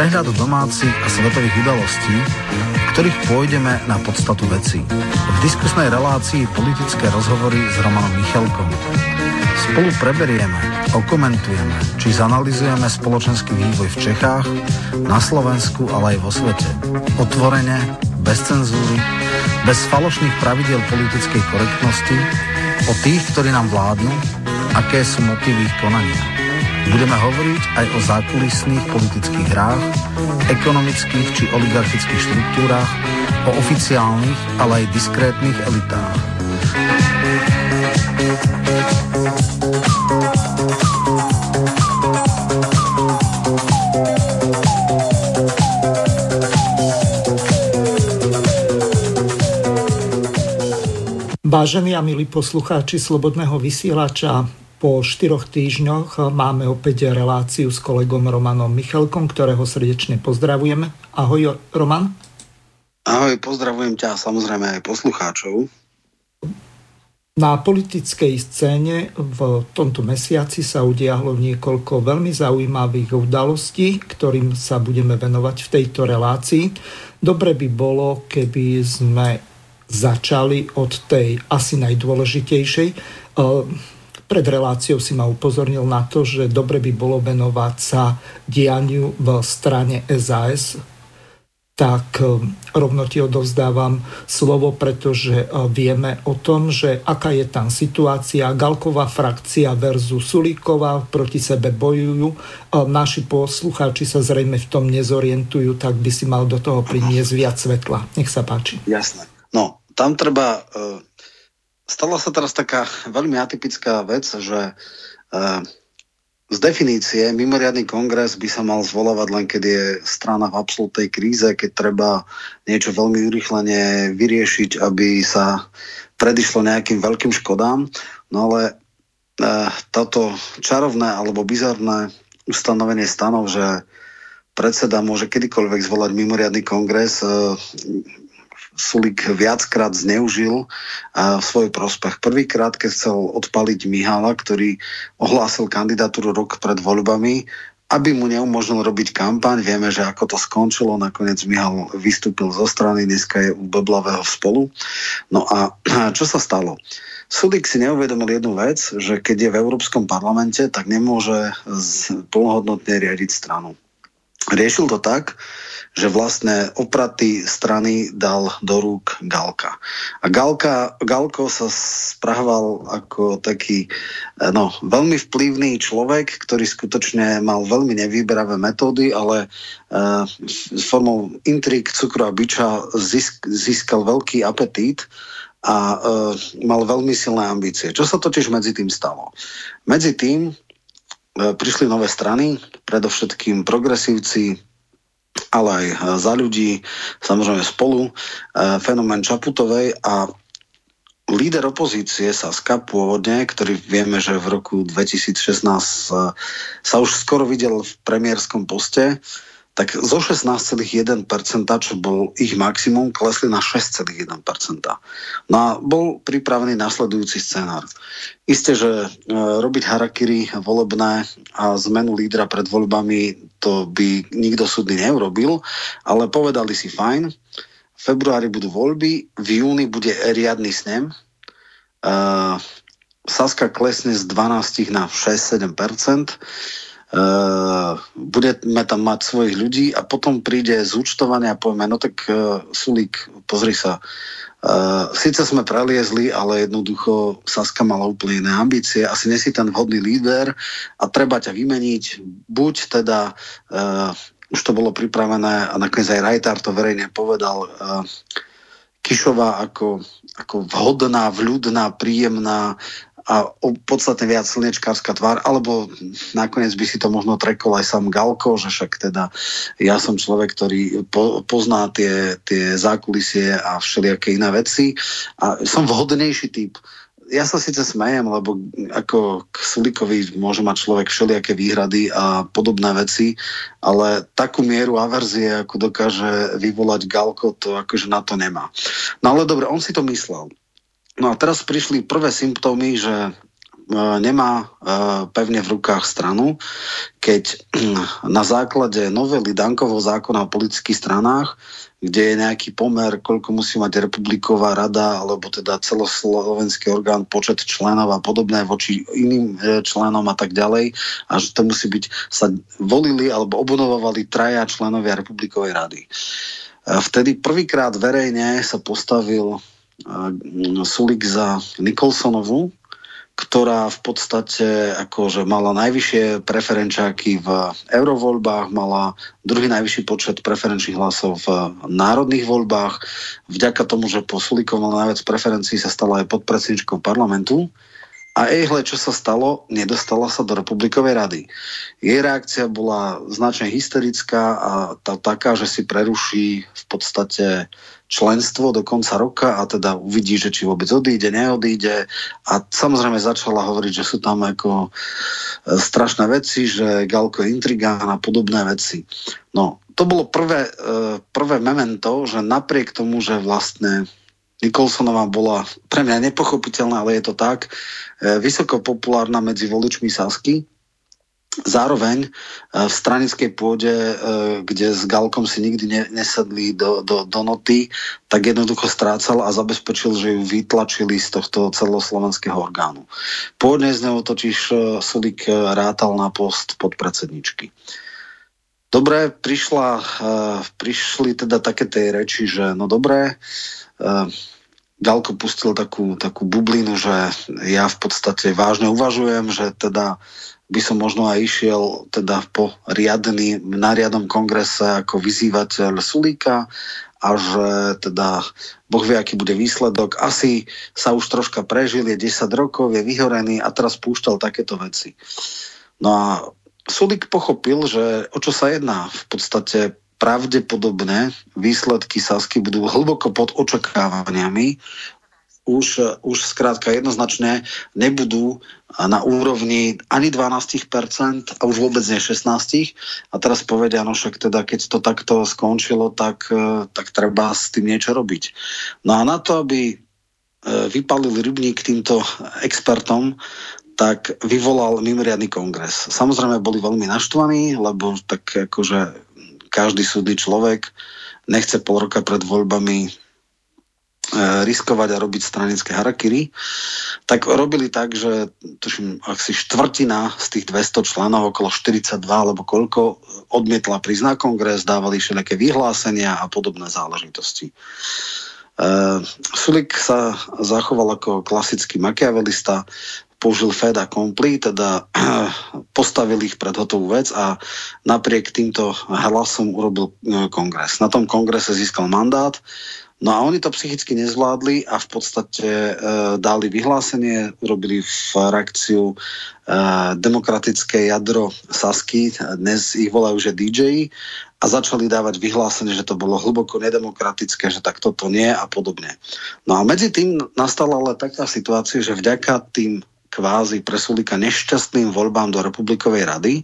Prehľad domácich a svetových udalostí, v ktorých pôjdeme na podstatu vecí. V diskusnej relácii politické rozhovory s Romanom Michalkom. Spolu preberieme, okomentujeme, či zanalizujeme spoločenský vývoj v Čechách, na Slovensku, ale aj vo svete. Otvorene, bez cenzúry, bez falošných pravidiel politickej korektnosti, o tých, ktorí nám vládnu, aké sú motívy ich konania. Budeme hovoriť aj o zákulisných politických hrách, ekonomických či oligarchických štruktúrach, o oficiálnych, ale aj diskrétnych elitách. Vážení a milí poslucháči Slobodného vysielača, po 4 týždňoch máme opäť reláciu s kolegom Romanom Michalkom, ktorého srdečne pozdravujeme. Ahoj, Roman. Ahoj, pozdravujem ťa a samozrejme aj poslucháčov. Na politickej scéne v tomto mesiaci sa udiahlo niekoľko veľmi zaujímavých udalostí, ktorým sa budeme venovať v tejto relácii. Dobre by bolo, keby sme začali od tej asi najdôležitejšej. Pred reláciou si ma upozornil na to, že dobre by bolo venovať sa dianiu v strane SAS. Tak rovno ti odovzdávam slovo, pretože vieme o tom, že aká je tam situácia. Galková frakcia versus Sulíková proti sebe bojujú. Naši poslucháči sa zrejme v tom nezorientujú, tak by si mal do toho priniesť viac svetla. Nech sa páči. Jasné. No, tam treba... Stala sa teraz taká veľmi atypická vec, že z definície mimoriadny kongres by sa mal zvolávať len keď je strana v absolútnej kríze, keď treba niečo veľmi urýchlene vyriešiť, aby sa predišlo nejakým veľkým škodám. No ale toto čarovné alebo bizarné ustanovenie stanov, že predseda môže kedykoľvek zvolať mimoriadny kongres, Sulík viackrát zneužil v svoj prospech. Prvýkrát, keď chcel odpaliť Mihala, ktorý ohlásil kandidatúru rok pred voľbami, aby mu neumožnil robiť kampaň. Vieme, že ako to skončilo. Nakoniec Mihal vystúpil zo strany, dneska je u Beblavého v Spolu. No a čo sa stalo? Sulík si neuvedomil jednu vec, že keď je v Európskom parlamente, tak nemôže plnohodnotne riadiť stranu. Riešil to tak, že vlastne opraty strany dal do rúk Galka. A Galko sa správal ako taký veľmi vplyvný človek, ktorý skutočne mal veľmi nevýberavé metódy, ale formou intrík, cukru a biča získal veľký apetít a mal veľmi silné ambície. Čo sa totiž medzi tým stalo? Medzi tým prišli nové strany, predovšetkým progresívci, ale aj Za ľudí, samozrejme Spolu, fenomén Čaputovej a líder opozície Saska pôvodne, ktorý vieme, že v roku 2016 sa už skoro videl v premiérskom poste, tak zo 16,1%, čo bol ich maximum, klesli na 6,1%. No a bol pripravený nasledujúci scenár. Isté, že robiť harakiri volebné a zmenu lídra pred voľbami, to by nikto súdny neurobil, ale povedali si fajn, v februári budú voľby, v júni bude riadny snem, Saska klesne z 12 na 6-7%, budeme tam mať svojich ľudí a potom príde zúčtovanie a povieme, no tak Sulík, pozri sa, síce sme preliezli, ale jednoducho Saska mala úplne iné ambície, asi nesi ten vhodný líder a treba ťa vymeniť, buď teda už to bolo pripravené a nakoniec aj Rajtár to verejne povedal, Kišová ako vhodná, vľudná, príjemná a podstatne viac slnečkárska tvár, alebo nakoniec by si to možno trekol aj sám Galko, že však teda ja som človek, ktorý pozná tie zákulisie a všelijaké iné veci a som vhodnejší typ. Ja sa síce smejem, lebo ako k Sulíkovi môže mať človek všelijaké výhrady a podobné veci, ale takú mieru averzie, ako dokáže vyvolať Galko, to akože na to nemá. No ale dobre, on si to myslel. No a teraz prišli prvé symptómy, že nemá pevne v rukách stranu, keď na základe novely Dankovho zákona o politických stranách, kde je nejaký pomer, koľko musí mať Republiková rada, alebo teda celoslovenský orgán, počet členov a podobné voči iným členom a tak ďalej, a že to musí byť, sa volili alebo obnovovali 3 členovia Republikovej rady. Vtedy prvýkrát verejne sa postavil Sulík za Nicholsonovu, ktorá v podstate akože mala najvyššie preferenčáky v eurovoľbách, mala druhý najvyšší počet preferenčných hlasov v národných voľbách. Vďaka tomu, že po Sulíkovom mala najviac preferencií, sa stala aj podpredsedničkou parlamentu. A čo sa stalo? Nedostala sa do Republikovej rady. Jej reakcia bola značne hysterická a taká, že si preruší v podstate členstvo do konca roka a teda uvidí, že či vôbec odíde, neodíde. A samozrejme začala hovoriť, že sú tam ako strašné veci, že Galko je intrigán a podobné veci. No, to bolo prvé memento, že napriek tomu, že vlastne Nicholsonová bola pre mňa nepochopiteľná, ale je to tak, vysoko populárna medzi voličmi Sasky. Zároveň v stranickej pôde, kde s Galkom si nikdy nesedli do noty, tak jednoducho strácal a zabezpečil, že ju vytlačili z tohto celoslovenského orgánu. Pôvodne z neho totiž Sulík rátal na post podpredsedničky. Dobre, prišli teda také tej reči, že no dobré, Galko pustil takú bublinu, že ja v podstate vážne uvažujem, že teda by som možno aj išiel teda na riadnom kongrese ako vyzývateľ Sulíka a že teda Boh vie, aký bude výsledok. Asi sa už troška prežil, je 10 rokov, je vyhorený a teraz púšťal takéto veci. No a Sulík pochopil, že o čo sa jedná. V podstate pravdepodobne výsledky Sasky budú hlboko pod očakávaniami. Už skrátka jednoznačne nebudú na úrovni ani 12% a už vôbec nie 16%. A teraz povedia, no však teda keď to takto skončilo, tak treba s tým niečo robiť. No a na to, aby vypalil rybník týmto expertom, tak vyvolal mimoriadny kongres. Samozrejme boli veľmi naštvaní, lebo tak akože každý súdny človek nechce pol roka pred voľbami riskovať a robiť stranické harakiri, tak robili tak, že tuším, asi štvrtina z tých 200 členov, okolo 42 alebo koľko, odmietla prísť na kongres, dávali všelijaké vyhlásenia a podobné záležitosti. Sulík sa zachoval ako klasický machiavelista, použil fait accompli, teda postavil ich pred hotovú vec a napriek týmto hlasom urobil kongres. Na tom kongrese získal mandát, no a oni to psychicky nezvládli a v podstate dali vyhlásenie, urobili frakciu demokratické jadro Sasky, dnes ich volajú, že DJ, a začali dávať vyhlásenie, že to bolo hlboko nedemokratické, že tak toto nie a podobne. No a medzi tým nastala ale taká situácia, že vďaka tým kvázi pre Sulíka nešťastným voľbám do Republikovej rady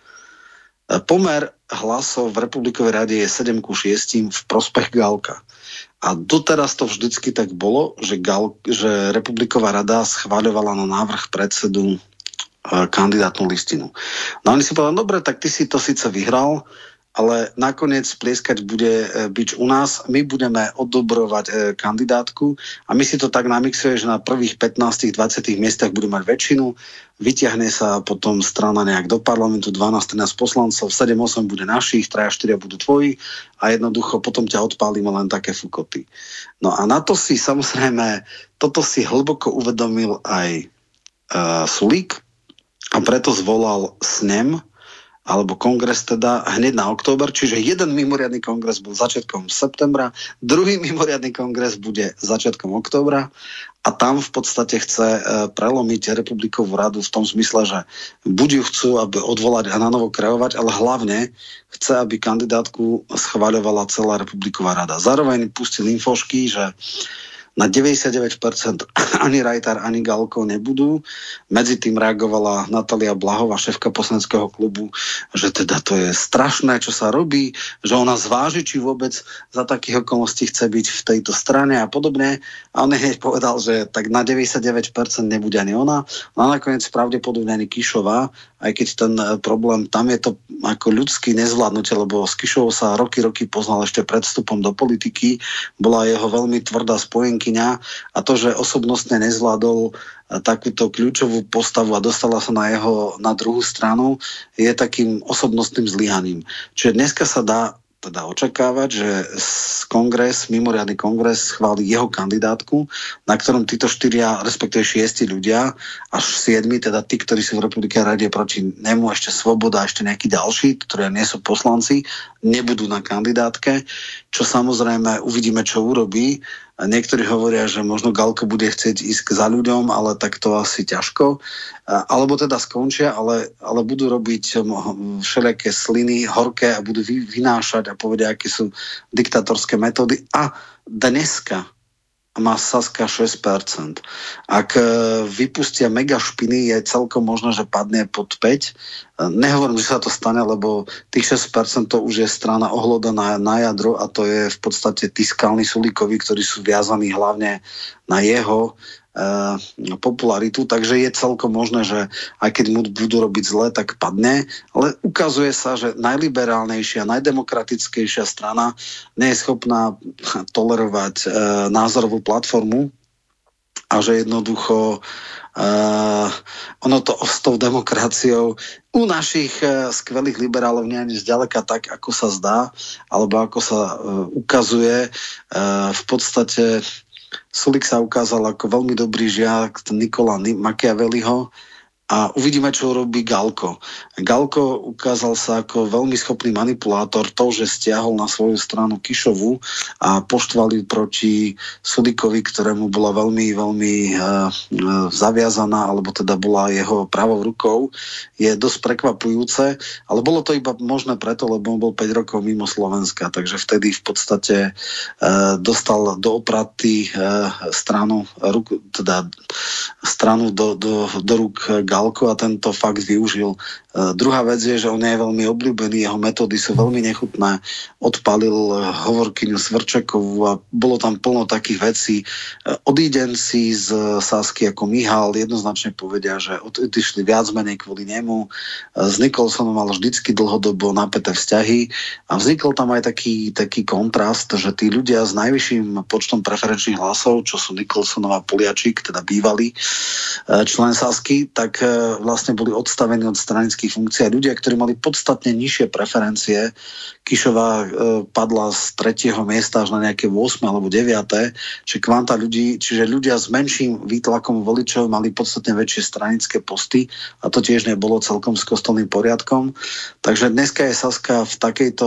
pomer hlasov v Republikovej rade je 7:6 v prospech Galka. A doteraz to vždycky tak bolo, že Republiková rada schváľovala na návrh predsedu kandidátnu listinu. No oni si povedali, dobre, tak ty si to síce vyhral, ale nakoniec plieskať bude bič u nás, my budeme odobrovať kandidátku a my si to tak namixuje, že na prvých 15-20 miestach budú mať väčšinu, vyťahne sa potom strana nejak do parlamentu, 12-13 poslancov, 7-8 bude našich, 3-4 budú tvoji a jednoducho potom ťa odpálime len také fukoty. No a na to si samozrejme, toto si hlboko uvedomil aj Sulík a preto zvolal snem, alebo kongres teda hneď na október, čiže jeden mimoriadny kongres bol začiatkom septembra, druhý mimoriadny kongres bude začiatkom októbra a tam v podstate chce prelomiť Republikovú radu v tom zmysle, že buď ju chcú aby odvolať a nanovo kreovať, ale hlavne chce, aby kandidátku schváľovala celá Republiková rada. Zároveň pustil infošky, že Na 99% ani Rajtar, ani Galko nebudú. Medzi tým reagovala Natália Blahová, šéfka poslaneckého klubu, že teda to je strašné, čo sa robí, že ona zváži, či vôbec za takých okolností chce byť v tejto strane a podobne. A on hneď povedal, že tak na 99% nebude ani ona. A nakoniec pravdepodobne ani Kišová, aj keď ten problém, tam je to ako ľudský nezvládnutie, lebo s Kišovou sa roky poznal ešte pred vstupom do politiky. Bola jeho veľmi tvrdá spojenkyňa a to, že osobnostne nezvládol takúto kľúčovú postavu a dostala sa na druhú stranu, je takým osobnostným zlyhaním. Čiže dneska sa dá teda očakávať, že mimoriadny kongres schváli jeho kandidátku, na ktorom títo 4, respektíve 6 ľudia, až 7, teda tí, ktorí sú v Republike rade proti nemu, ešte Svoboda, ešte nejakí ďalší, ktorí nie sú poslanci, nebudú na kandidátke, čo samozrejme uvidíme, čo urobí. Niektorí hovoria, že možno Galko bude chcieť ísť za ľuďom, ale tak to asi ťažko. Alebo teda skončia, ale budú robiť všelijaké sliny horké a budú vynášať a povedia, aké sú diktatorské metódy. A dneska má Saska 6%. Ak vypustia mega špiny, je celkom možné, že padne pod 5%. Nehovorím, že sa to stane, lebo tých 6% to už je strana ohlodaná na jadro a to je v podstate tí skalní Sulíkovi, ktorí sú viazaní hlavne na jeho popularitu, takže je celkom možné, že aj keď mu budú robiť zle, tak padne, ale ukazuje sa, že najliberálnejšia, najdemokratickejšia strana nie je schopná tolerovať názorovú platformu a že jednoducho ono to s tou demokraciou u našich skvelých liberálov nie je zďaleka tak, ako sa zdá, alebo ako sa ukazuje. V podstate Sulík sa ukázal ako veľmi dobrý žiak Nicola Machiavelliho a uvidíme, čo robí Galko. Galko ukázal sa ako veľmi schopný manipulátor to, že stiahol na svoju stranu Kišovu a poštvali proti Sulíkovi, ktorému bola veľmi, veľmi zaviazaná, alebo teda bola jeho pravou rukou, je dosť prekvapujúce, ale bolo to iba možné preto, lebo on bol 5 rokov mimo Slovenska, takže vtedy v podstate dostal do opraty stranu do rúk Galko a tento fakt využil. Druhá vec je, že on je veľmi obľúbený, jeho metódy sú veľmi nechutné. Odpalil hovorkyňu Svrčekovú a bolo tam plno takých vecí. Odídenci z Sasky ako Mihal jednoznačne povedia, že odišli viac menej kvôli nemu. S Nicholsonom mal vždycky dlhodobo napäté vzťahy a vznikol tam aj taký kontrast, že tí ľudia s najvyšším počtom preferenčných hlasov, čo sú Nicholsonov a Poliačik, teda bývalý člen Sasky, tak vlastne boli odstavení od stranických funkcií. Ľudia, ktorí mali podstatne nižšie preferencie, Kišová padla z 3. miesta až na nejaké 8. alebo 9. Čiže kvanta ľudí, čiže ľudia s menším výtlakom voličov mali podstatne väčšie stranické posty a to tiež nebolo celkom s kostolným poriadkom. Takže dneska je Saska v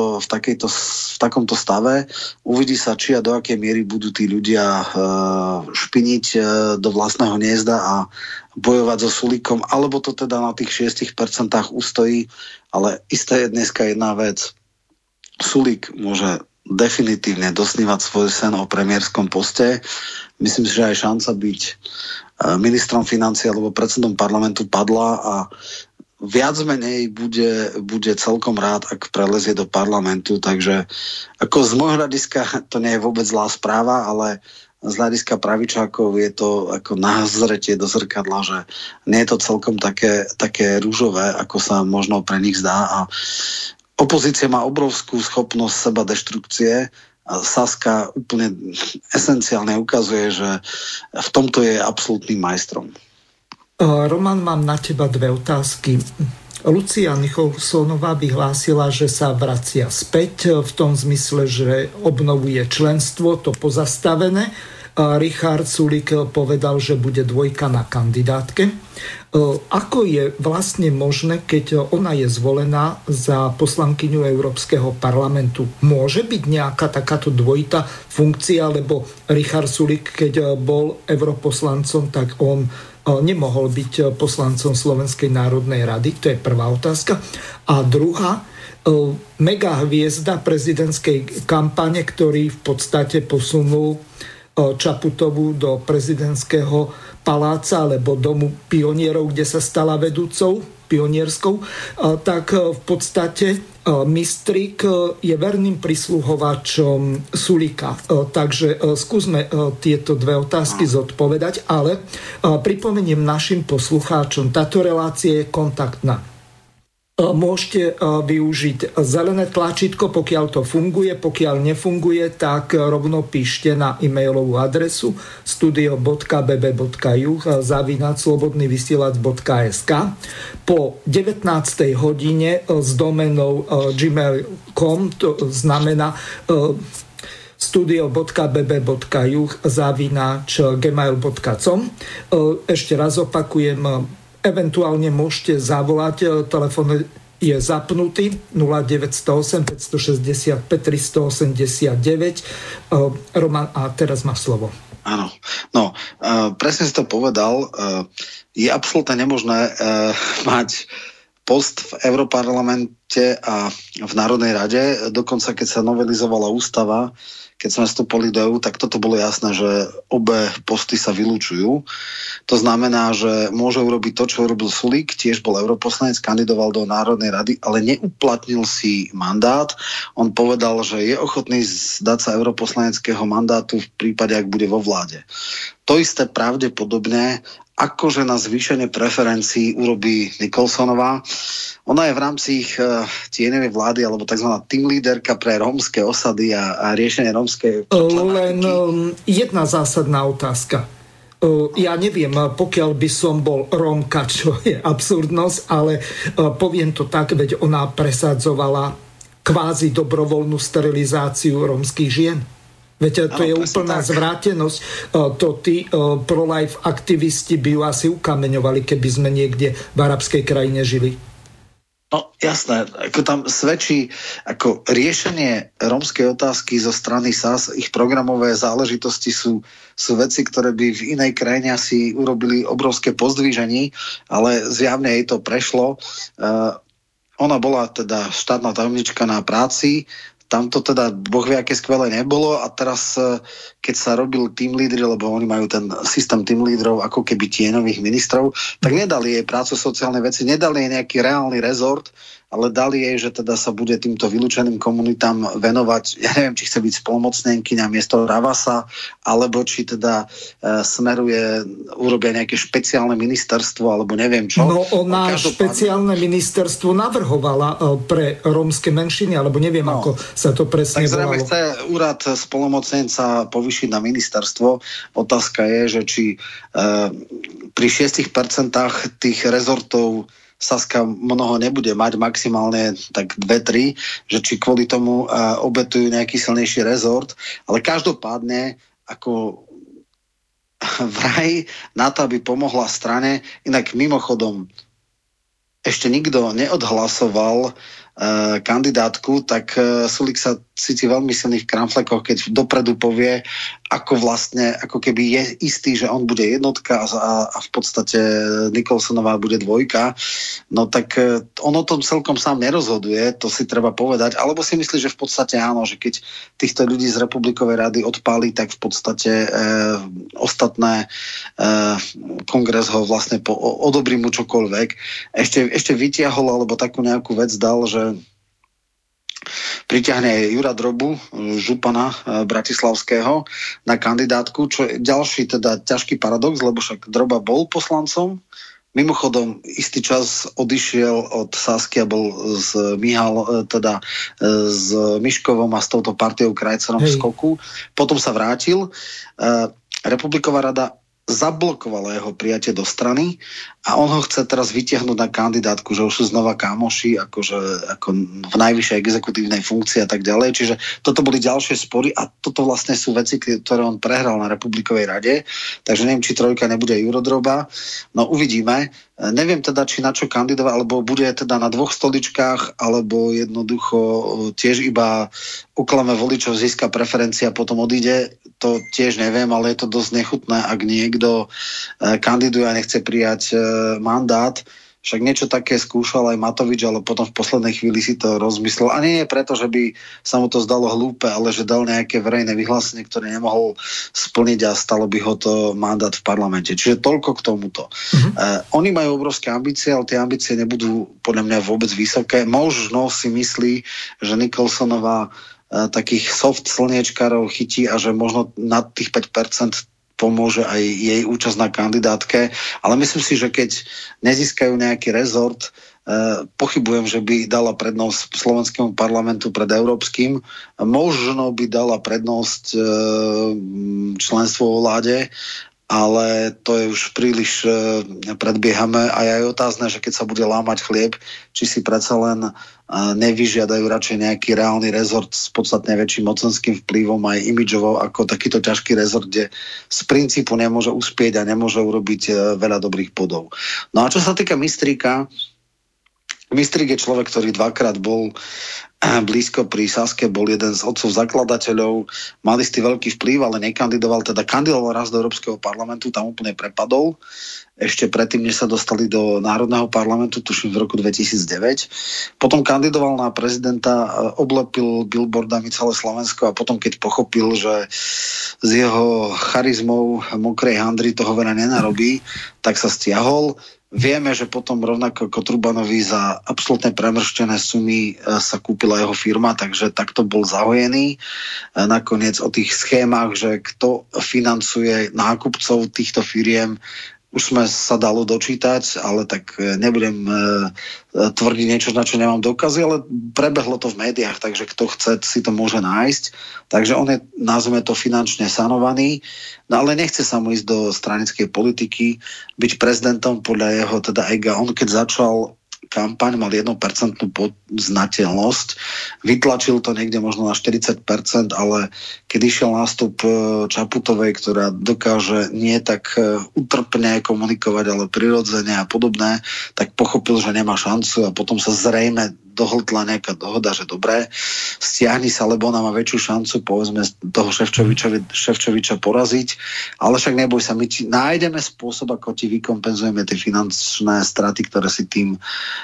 takomto stave. Uvidí sa, či a do akej miery budú tí ľudia špiniť do vlastného hniezda a bojovať so Sulíkom, alebo to teda na tých 6% ustojí, ale isté je dneska jedna vec. Sulík môže definitívne dosnívať svoj sen o premiérskom poste. Myslím si, že aj šanca byť ministrom financií alebo predsedom parlamentu padla a viac menej bude celkom rád, ak prelezie do parlamentu, takže ako z môjho hľadiska to nie je vôbec zlá správa, ale z hľadiska pravičákov je to ako názretie do zrkadla, že nie je to celkom také rúžové, ako sa možno pre nich zdá a opozícia má obrovskú schopnosť seba deštrukcie a Saska úplne esenciálne ukazuje, že v tomto je absolútnym majstrom. Roman, mám na teba 2 otázky. Lucia Nicholsonová vyhlásila, že sa vracia späť v tom zmysle, že obnovuje členstvo, to pozastavené. Richard Sulík povedal, že bude 2 na kandidátke. Ako je vlastne možné, keď ona je zvolená za poslankyňu Európskeho parlamentu? Môže byť nejaká takáto dvojitá funkcia, lebo Richard Sulík, keď bol europoslancom, tak on nemohol byť poslancom Slovenskej národnej rady? To je prvá otázka. A druhá, mega hviezda prezidentskej kampane, ktorý v podstate posunul Čaputovú do prezidentského paláca alebo domu pionierov, kde sa stala vedúcou pionierskou, tak v podstate Mistrík je verným prisluhovačom Sulíka. Takže skúsme tieto dve otázky zodpovedať, ale pripomeniem našim poslucháčom, táto relácia je kontaktná. Môžete využiť zelené tlačítko, pokiaľ to funguje, pokiaľ nefunguje, tak rovno píšte na e-mailovú adresu studio.bb.juh@slobodnyvysielac.sk. Po 19. hodine s domenou gmail.com, to znamená studio.bb.juh@gmail.com. Ešte raz opakujem, eventuálne môžete zavolať, telefón je zapnutý 0908 565 389. Roman, a teraz máš slovo. Áno, no, presne si to povedal. Je absolútne nemožné mať post v Europarlamente a v Národnej rade. Dokonca, keď sa novelizovala ústava, keď sme vstúpili do EU, tak toto bolo jasné, že obe posty sa vylúčujú. To znamená, že môže urobiť to, čo urobil Sulík, tiež bol europoslanec, kandidoval do Národnej rady, ale neuplatnil si mandát. On povedal, že je ochotný zdať sa europoslaneckého mandátu v prípade, ak bude vo vláde. To isté pravdepodobne akože na zvýšenie preferencií urobí Nicholsonová. Ona je v rámci ich tieňovej vlády, alebo tzv. Team líderka pre rómske osady a riešenie rómskej problematiky. Len jedna zásadná otázka. Ja neviem, pokiaľ by som bol Rómka, čo je absurdnosť, ale poviem to tak, veď ona presadzovala kvázi dobrovoľnú sterilizáciu rómskych žien. Veď to je úplná zvrátenosť. To tí pro-life aktivisti by ju asi ukameňovali, keby sme niekde v arabskej krajine žili. No jasné, ako tam svedčí ako riešenie rómskej otázky zo strany SAS, ich programové záležitosti sú veci, ktoré by v inej krajine asi urobili obrovské pozdvíženie, ale zjavne jej to prešlo. Ona bola teda štátna tajomnička na práci, tam to teda boh vie, aké skvelé nebolo, a teraz, keď sa robil team lídry, lebo oni majú ten systém team lídrov ako keby tieňových ministrov, tak nedali jej prácu sociálnej veci, nedali jej nejaký reálny rezort, ale dali jej, že teda sa bude týmto vylúčeným komunitám venovať. Ja neviem, či chce byť spolomocnenkyňa miesto Ravasa, alebo či teda smeruje, urobia nejaké špeciálne ministerstvo, alebo neviem čo. No ona špeciálne ministerstvo navrhovala pre rómske menšiny, alebo neviem, ako sa to presne volalo. Tak zrejme chce úrad spolomocnenca povýšiť na ministerstvo. Otázka je, že či pri 6% tých rezortov Saska mnoho nebude mať, maximálne tak 2-3, že či kvôli tomu obetujú nejaký silnejší rezort, ale každopádne ako vraj na to, aby pomohla strane. Inak mimochodom ešte nikto neodhlasoval kandidátku, tak Sulík sa cíti veľmi silných kramflekoch, keď dopredu povie, ako vlastne, ako keby je istý, že on bude jednotka a v podstate Nicholsonová bude dvojka. No tak on o tom celkom sám nerozhoduje, to si treba povedať, alebo si myslí, že v podstate áno, že keď týchto ľudí z Republikovej rady odpálí, tak v podstate ostatné kongres ho vlastne odobrí mu čokoľvek. Ešte vytiahol, alebo takú nejakú vec dal, že priťahne Jura Drobu, župana bratislavského, na kandidátku, čo je ďalší teda ťažký paradox, lebo však Droba bol poslancom. Mimochodom, istý čas odišiel od Sasky a bol s Miškovom a s touto partiou Krajcerom v skoku. Potom sa vrátil. Republiková rada zablokovala jeho prijatie do strany a on ho chce teraz vytiahnuť na kandidátku, že už sú znova kámoši, ako v najvyššej exekutívnej funkcii a tak ďalej. Čiže toto boli ďalšie spory a toto vlastne sú veci, ktoré on prehral na Republikovej rade. Takže neviem, či trojka nebude Jurodroba. No uvidíme. Neviem teda, či na čo kandidovať, alebo bude teda na 2 stoličkách, alebo jednoducho tiež iba uklame voličov, získa preferencia a potom odíde. To tiež neviem, ale je to dosť nechutné, ak niekto kandiduje a nechce prijať mandát. však niečo také skúšal aj Matovič, ale potom v poslednej chvíli si to rozmyslel. A nie preto, že by sa mu to zdalo hlúpe, ale že dal nejaké verejné vyhlásenie, ktoré nemohol splniť a stalo by ho to mandát v parlamente. Čiže toľko k tomuto. Oni majú obrovské ambície, ale tie ambície nebudú podľa mňa vôbec vysoké. Možno si myslí, že Nicholsonová takých soft slniečkarov chytí a že možno nad tých 5% pomôže aj jej účasť na kandidátke, ale myslím si, že keď nezískajú nejaký rezort, pochybujem, že by dala prednosť slovenskému parlamentu pred európskym. Možno by dala prednosť členstvo vo vláde, ale to je už príliš predbiehame a je otázne, že keď sa bude lámať chlieb, či si predsa len nevyžiadajú radšej nejaký reálny rezort s podstatne väčším mocenským vplyvom aj imidžovou ako takýto ťažký rezort, kde z princípu nemôže uspieť a nemôže urobiť veľa dobrých bodov. No a čo sa týka Mistríka, Mistrík je človek, ktorý dvakrát bol blízko pri Saske, bol jeden z otcov zakladateľov, mal istý veľký vplyv, ale nekandidoval, teda kandidoval raz do Európskeho parlamentu, tam úplne prepadol. Ešte predtým, než sa dostali do Národného parlamentu, tuším v roku 2009. Potom kandidoval na prezidenta, oblepil billboardami celé Slovensko a potom, keď pochopil, že s jeho charizmou mokrej handry toho veľa nenarobí, tak sa stiahol. Vieme, že potom rovnako ako Trubanovi za absolútne premrštené sumy sa kúpila jeho firma, takže takto bol zahojený. Nakoniec o tých schémach, že kto financuje nákupcov týchto firiem, už sme sa dalo dočítať, ale tak nebudem tvrdiť niečo, na čo nemám dôkazy, ale prebehlo to v médiách, takže kto chce, si to môže nájsť. Takže on je, nazvime to, finančne sanovaný, no ale nechce sa mu ísť do stranickej politiky, byť prezidentom podľa jeho teda ega. On keď začal kampaň, mal 1% znateľnosť. Vytlačil to niekde možno na 40%, ale keď išiel nástup Čaputovej, ktorá dokáže nie tak utrpne komunikovať, ale prirodzene a podobné, tak pochopil, že nemá šancu a potom sa zrejme dohltla nejaká dohoda, že dobré, stiahni sa, lebo ona má väčšiu šancu, povedzme, toho Šefčoviča poraziť, ale však neboj sa, my nájdeme spôsob, ako ti vykompenzujeme tie finančné straty, ktoré si tým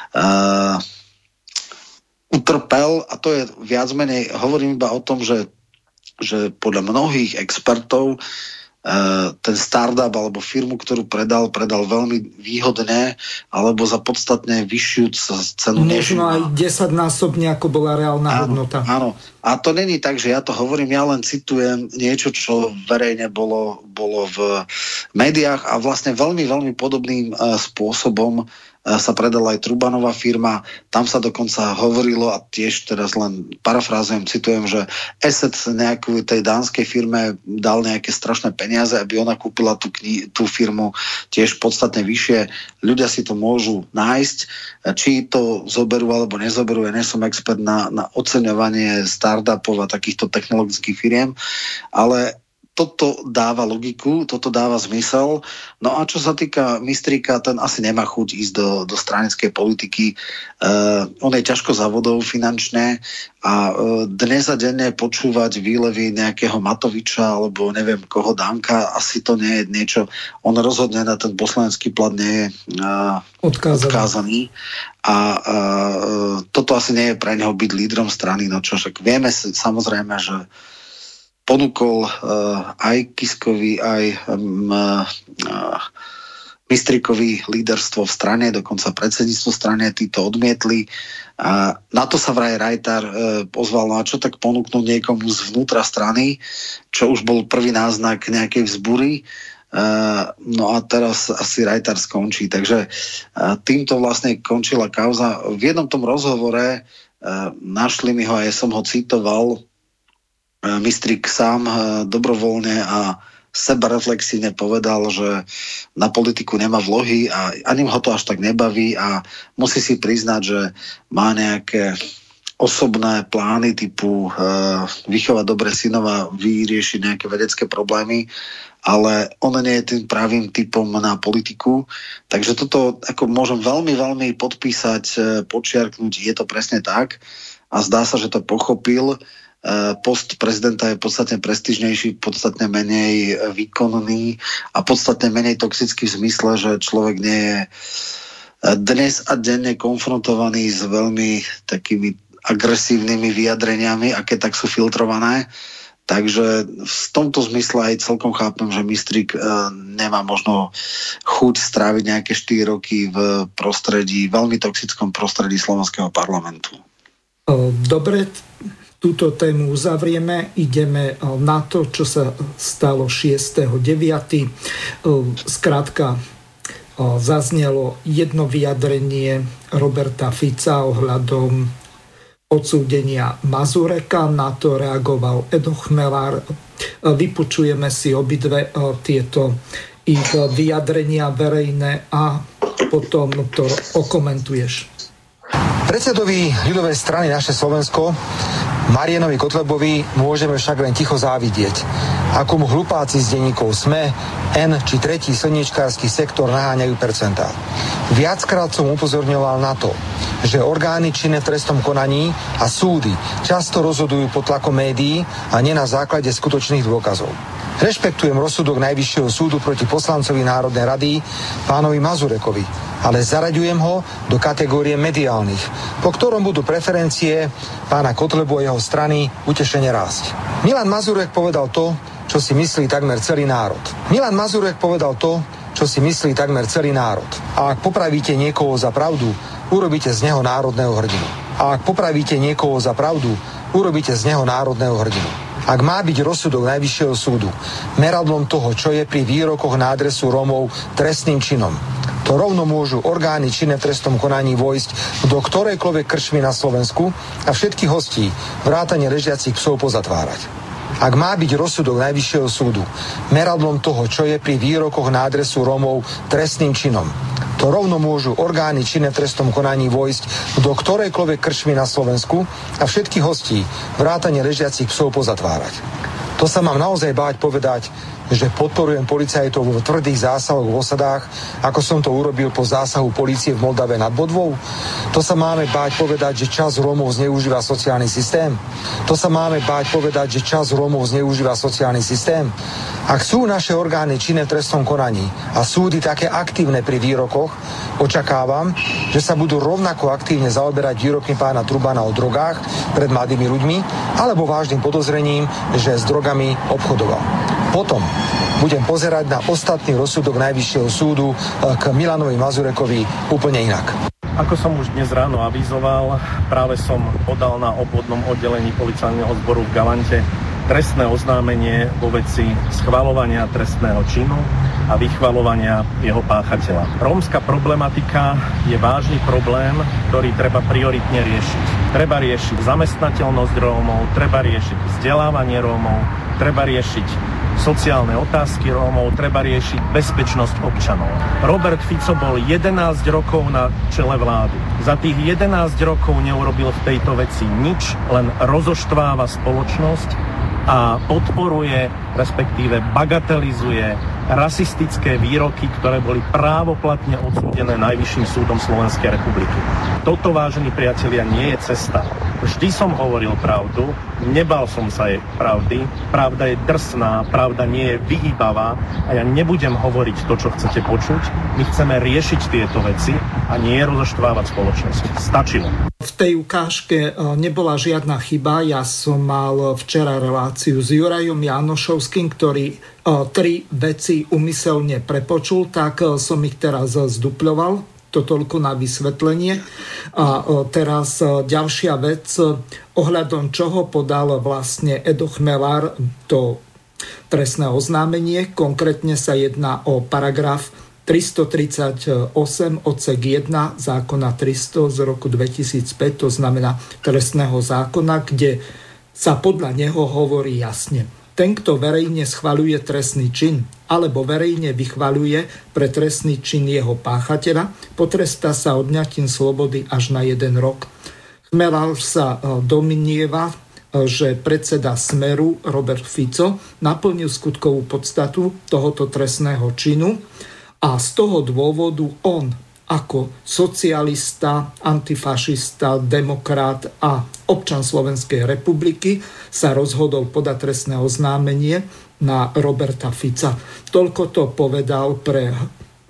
utrpel, a to je viac menej, hovorím iba o tom, že podľa mnohých expertov ten startup alebo firmu, ktorú predal veľmi výhodne alebo za podstatne vyššiu cenu. Možno aj 10-násobne, ako bola reálna hodnota. Áno. A to není tak, že ja to hovorím, ja len citujem niečo, čo verejne bolo v médiách a vlastne veľmi, veľmi podobným spôsobom sa predala aj Trubanová firma. Tam sa dokonca hovorilo, a tiež teraz len parafrázujem, citujem, že Asset nejakú tej dánskej firme dal nejaké strašné peniaze, aby ona kúpila tú firmu tiež podstatne vyššie. Ľudia si to môžu nájsť. Či to zoberú alebo nezoberú, ja nie som expert na oceňovanie startupov a takýchto technologických firiem, ale toto dáva logiku, toto dáva zmysel. No a čo sa týka Mistríka, ten asi nemá chuť ísť do stranickej politiky. On je ťažko za vodou finančne a dnes a denne počúvať výlevy nejakého Matoviča alebo neviem koho Danka, asi to nie je niečo. On rozhodne na ten poslanecký plat nie je odkázaný. A toto asi nie je pre neho byť lídrom strany. No čo však vieme samozrejme, že ponúkol aj Kiskovi, aj Mistríkovi líderstvo v strane, dokonca predsedníctvo strane, títo odmietli. A na to sa vraj Rajtar pozval, no a čo tak ponúknuť niekomu zvnútra strany, čo už bol prvý náznak nejakej vzbury. No a teraz asi Rajtar skončí. Takže týmto vlastne končila kauza. V jednom tom rozhovore našli mi ho, a ja som ho citoval, Mistrík sám dobrovoľne a sebareflexívne povedal, že na politiku nemá vlohy a ani ho to až tak nebaví a musí si priznať, že má nejaké osobné plány typu vychovať dobre synova, vyriešiť nejaké vedecké problémy, ale on nie je tým pravým typom na politiku. Takže toto ako môžem veľmi, veľmi podpísať, počiarknúť, je to presne tak a zdá sa, že to pochopil. Post prezidenta je podstatne prestížnejší, podstatne menej výkonný a podstatne menej toxický v zmysle, že človek nie je dnes a denne konfrontovaní s veľmi takými agresívnymi vyjadreniami, aké tak sú filtrované. Takže v tomto zmysle aj celkom chápem, že Mistrík nemá možno chuť stráviť nejaké 4 roky v prostredí, veľmi toxickom prostredí slovenského parlamentu. Dobre, túto tému uzavrieme. Ideme na to, čo sa stalo 6.9. Skrátka, zaznelo jedno vyjadrenie Roberta Fica ohľadom odsúdenia Mazureka. Na to reagoval Edo Chmelár. Vypočujeme si obidve tieto ich vyjadrenia verejné a potom to okomentuješ. Predsedovi ľudovej strany Naše Slovensko Marianovi Kotlebovi môžeme však len ticho závidieť, ako mu hlupáci z denníkov SME, N či tretí slniečkársky sektor naháňajú percentá. Viackrát som upozorňoval na to, že orgány činné v trestnom konaní a súdy často rozhodujú pod tlakom médií a nie na základe skutočných dôkazov. Rešpektujem rozsudok Najvyššieho súdu proti poslancovi Národnej rady pánovi Mazurekovi, ale zaraďujem ho do kategórie mediálnych, po ktorom budú preferencie pána Kotlebu a jeho strany utešene rásť. Milan Mazurek povedal to, čo si myslí takmer celý národ. Milan Mazurek povedal to, čo si myslí takmer celý národ. A ak popravíte niekoho za pravdu, urobíte z neho národného hrdinu. A ak popravíte niekoho za pravdu, urobíte z neho národného hrdinu. Ak má byť rozsudok Najvyššieho súdu meradlom toho, čo je pri výrokoch na adresu Rómov trestným činom, to rovno môžu orgány činné v trestnom konaní vojsť do ktorejkoľvek krčmy na Slovensku a všetkých hostí vrátane ležiacich psov pozatvárať. Ak má byť rozsudok Najvyššieho súdu meradlom toho, čo je pri výrokoch na adresu Rómov trestným činom, to rovno môžu orgány činné v trestnom konaní vojsť do ktorejkoľvek krčmy na Slovensku a všetkých hostí vrátane ležiacich psov pozatvárať. To sa mám naozaj báť povedať, že podporujem policajtov vo tvrdých zásahoch v osadách, ako som to urobil po zásahu polície v Moldave nad Bodvou? To sa máme báť povedať, že časť Rómov zneužíva sociálny systém? To sa máme báť povedať, že časť Rómov zneužíva sociálny systém? Ak sú naše orgány činné v trestnom konaní a súdy také aktívne pri výrokoch, očakávam, že sa budú rovnako aktívne zaoberať výrokmi pána Trubana o drogách pred mladými ľuďmi alebo vážnym podozrením, že s drogami obchodoval. Potom budem pozerať na ostatný rozsudok Najvyššieho súdu k Milanovi Mazurekovi úplne inak. Ako som už dnes ráno avizoval, práve som podal na obvodnom oddelení policajného zboru v Galante trestné oznámenie vo veci schvaľovania trestného činu a vychvaľovania jeho páchateľa. Rómska problematika je vážny problém, ktorý treba prioritne riešiť. Treba riešiť zamestnateľnosť Rómov, treba riešiť vzdelávanie Rómov, treba riešiť sociálne otázky Rómov, treba riešiť bezpečnosť občanov. Robert Fico bol 11 rokov na čele vlády. Za tých 11 rokov neurobil v tejto veci nič, len rozoštváva spoločnosť a podporuje, respektíve bagatelizuje rasistické výroky, ktoré boli právoplatne odsúdené Najvyšším súdom Slovenskej republiky. Toto, vážení priatelia, nie je cesta. Vždy som hovoril pravdu, nebal som sa jej pravdy, pravda je drsná, pravda nie je vyhýbavá a ja nebudem hovoriť to, čo chcete počuť. My chceme riešiť tieto veci a nie rozoštvávať spoločnosť. Stačilo. V tej ukážke nebola žiadna chyba. Ja som mal včera reláciu s Jurajom Jánošovským, ktorý 3 veci umyselne prepočul, tak som ich teraz zdupľoval. To toľko na vysvetlenie. A teraz ďalšia vec, ohľadom čoho podal vlastne Edo Chmelár to trestné oznámenie. Konkrétne sa jedná o paragraf 338 odsek 1 zákona 300 z roku 2005, to znamená trestného zákona, kde sa podľa neho hovorí jasne: ten, kto verejne schvaľuje trestný čin alebo verejne vychvaľuje pre trestný čin jeho páchateľa, potrestá sa odňatím slobody až na 1 rok. Chmelár sa domnieva, že predseda Smeru Robert Fico naplnil skutkovú podstatu tohoto trestného činu a z toho dôvodu on ako socialista, antifašista, demokrat a občan Slovenskej republiky sa rozhodol podať trestné oznámenie na Roberta Fica. Toľko to povedal pre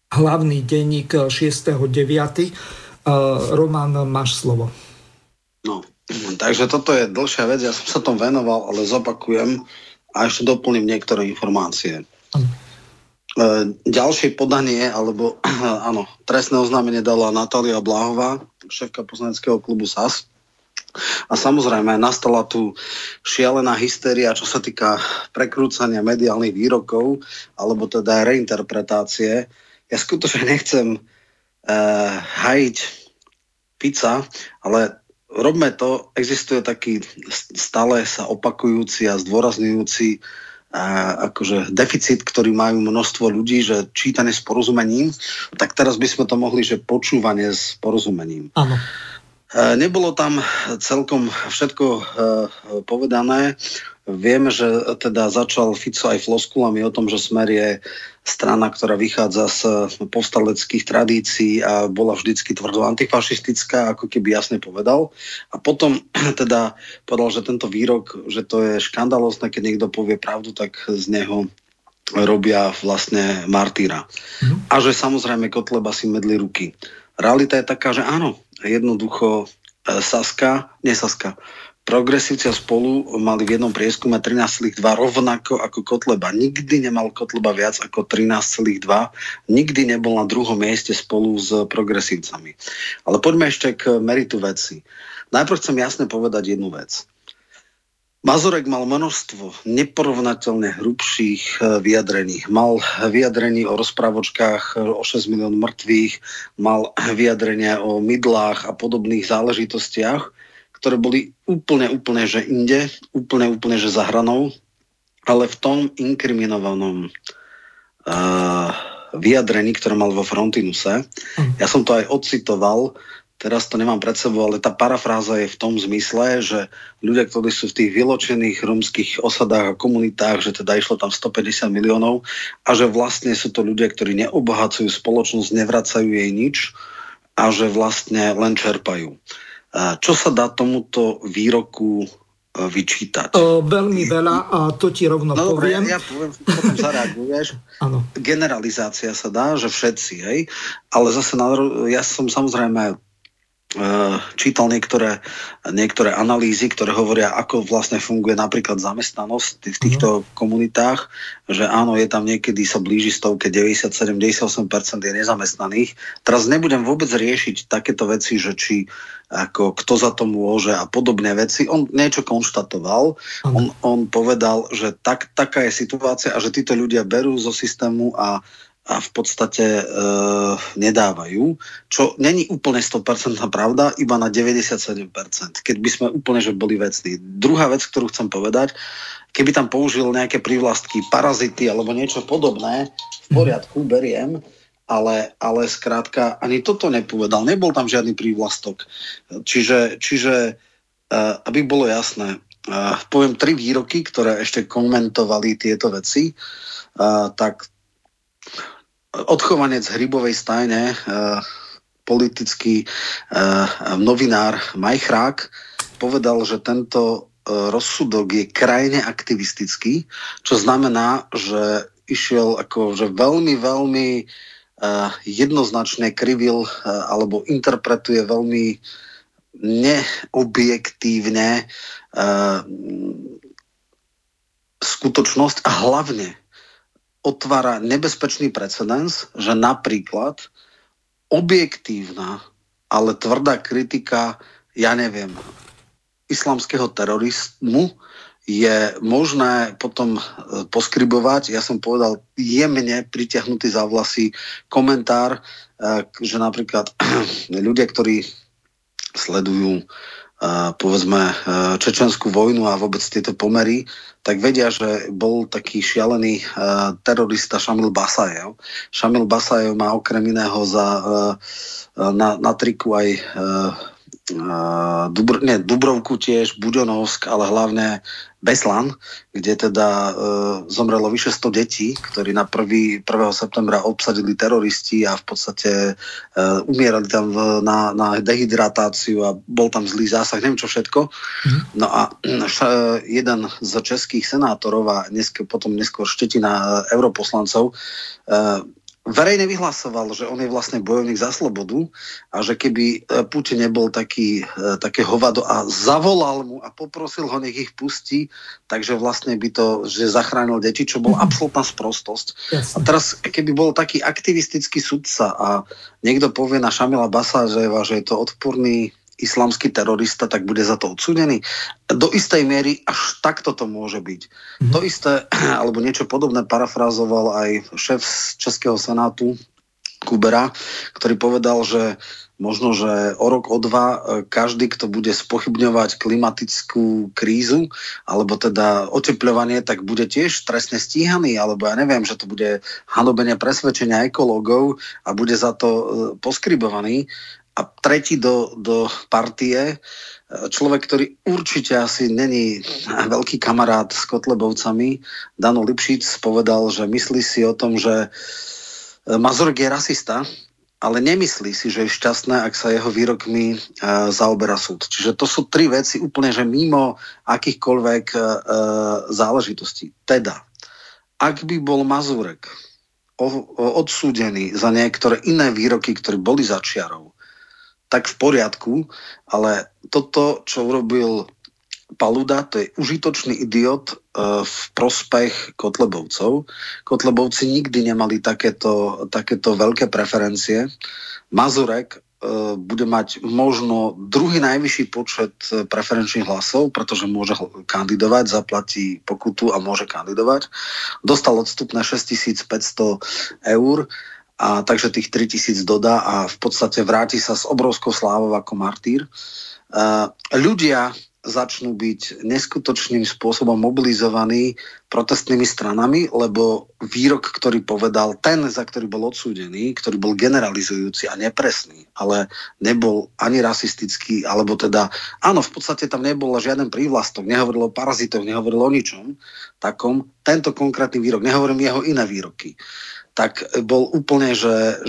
hlavný denník 6.9. Roman, máš slovo. No, takže toto je dlhšia vec, ja som sa tom venoval, ale zopakujem a ešte doplním niektoré informácie. Ďalšie podanie, alebo áno, trestné oznámenie dala Natália Bláhová, šéfka poslaneckého klubu SAS. A samozrejme nastala tu šialená hystéria, čo sa týka prekrúcania mediálnych výrokov, alebo teda reinterpretácie. Ja skutočne nechcem hajiť pizza, ale robme to, existuje taký stále sa opakujúci a zdôrazňujúci akože deficit, ktorý majú množstvo ľudí, že čítanie s porozumením, tak teraz by sme to mohli, že počúvanie s porozumením. Áno. Nebolo tam celkom všetko povedané. Vieme, že teda začal Fico aj floskulami o tom, že Smer je strana, ktorá vychádza z povstaleckých tradícií a bola vždycky tvrdo antifašistická, ako keby jasne povedal. A potom teda povedal, že tento výrok, že to je škandalózne, keď niekto povie pravdu, tak z neho robia vlastne martýra. A že samozrejme Kotleba si medli ruky. Realita je taká, že áno, jednoducho Progresívci a Spolu mali v jednom prieskume 13,2 rovnako ako Kotleba. Nikdy nemal Kotleba viac ako 13,2. Nikdy nebol na druhom mieste spolu s progresívcami. Ale poďme ešte k meritu veci. Najprv chcem jasne povedať jednu vec. Mazurek mal množstvo neporovnateľne hrubších vyjadrení. Mal vyjadrení o rozprávočkách o 6 milión mŕtvych, mal vyjadrenia o mydlách a podobných záležitostiach, ktoré boli úplne, že inde, úplne, že za hranou, ale v tom inkriminovanom vyjadrení, ktoré mal vo Frontinuse. Ja som to aj odcitoval, teraz to nemám pred sebou, ale tá parafráza je v tom zmysle, že ľudia, ktorí sú v tých vyločených rómskych osadách a komunitách, že teda išlo tam 150 miliónov a že vlastne sú to ľudia, ktorí neobohacujú spoločnosť, nevracajú jej nič a že vlastne len čerpajú. Čo sa dá tomuto výroku vyčítať? Veľmi veľa a to ti rovno poviem. Ja poviem, potom zareaguješ. Generalizácia sa dá, že všetci, hej? Ale zase ja som samozrejme čítal niektoré analýzy, ktoré hovoria, ako vlastne funguje napríklad zamestnanosť v týchto komunitách, že áno, je tam niekedy sa blíži stovke, 97-98% je nezamestnaných. Teraz nebudem vôbec riešiť takéto veci, že či ako kto za to môže a podobné veci. On niečo konštatoval, on povedal, že taká je situácia a že títo ľudia berú zo systému a v podstate nedávajú, čo není úplne 100% pravda, iba na 97%, keď by sme úplne že boli vecní. Druhá vec, ktorú chcem povedať, keby tam použil nejaké prívlastky, parazity alebo niečo podobné, v poriadku, beriem, ale skrátka ani toto nepovedal, nebol tam žiadny prívlastok. Čiže aby bolo jasné, poviem 3 výroky, ktoré ešte komentovali tieto veci, tak odchovanec Hrybovej stajne, politický novinár Majchrák povedal, že tento rozsudok je krajne aktivistický, čo znamená, že išiel akože veľmi jednoznačne krivil alebo interpretuje veľmi neobjektívne skutočnosť a hlavne otvára nebezpečný precedens, že napríklad objektívna, ale tvrdá kritika, ja neviem, islamského terorizmu je možné potom poskribovať. Ja som povedal jemne pritiahnutý za vlasy komentár, že napríklad ľudia, ktorí sledujú povedzme čečenskú vojnu a vôbec tieto pomery, tak vedia, že bol taký šialený terorista Šamil Basajev. Šamil Basajev má okrem iného na triku aj Dubrovku tiež, Buďonovsk, ale hlavne Beslan, kde teda zomrelo vyše 100 detí, ktorí na 1. septembra obsadili teroristi a v podstate umierali tam na dehydratáciu a bol tam zlý zásah, neviem čo všetko. No a jeden z českých senátorov a potom neskôr štetina europoslancov verejne vyhlasoval, že on je vlastne bojovník za slobodu a že keby Putin nebol také hovado a zavolal mu a poprosil ho, nech ich pustí, takže vlastne by to, že zachránil deti, čo bol absolútna sprostosť. A teraz, keby bol taký aktivistický sudca a niekto povie na Šamila Basáževa, že je to odporný islamský terorista, tak bude za to odsúdený. Do istej miery až takto to môže byť. To isté, alebo niečo podobné parafrázoval aj šéf Českého senátu Kubera, ktorý povedal, že možno, že o rok, o dva každý, kto bude spochybňovať klimatickú krízu, alebo teda otepľovanie, tak bude tiež trestne stíhaný, alebo ja neviem, že to bude hanobenie presvedčenia ekológov a bude za to poskribovaný. A tretí do partie, človek, ktorý určite asi není veľký kamarát s Kotlebovcami, Dano Lipšic, povedal, že myslí si o tom, že Mazurek je rasista, ale nemyslí si, že je šťastné, ak sa jeho výrokmi zaoberá súd. Čiže to sú tri veci úplne, že mimo akýchkoľvek záležitostí. Teda, ak by bol Mazurek odsúdený za niektoré iné výroky, ktoré boli za čiarou, tak v poriadku, ale toto, čo urobil Paluda, to je užitočný idiot v prospech Kotlebovcov. Kotlebovci nikdy nemali takéto veľké preferencie. Mazurek bude mať možno druhý najvyšší počet preferenčných hlasov, pretože môže kandidovať, zaplatí pokutu a môže kandidovať. Dostal odstupné 6 500 eur, a takže tých 3 000 dodá a v podstate vráti sa s obrovskou slávou ako martýr. Ľudia začnú byť neskutočným spôsobom mobilizovaní protestnými stranami, lebo výrok, ktorý povedal ten, za ktorý bol odsúdený, ktorý bol generalizujúci a nepresný, ale nebol ani rasistický, alebo teda, áno, v podstate tam nebol žiaden prívlastok, nehovoril o parazitoch, nehovoril o ničom takom. Tento konkrétny výrok, nehovorím jeho iné výroky, tak bol úplne, že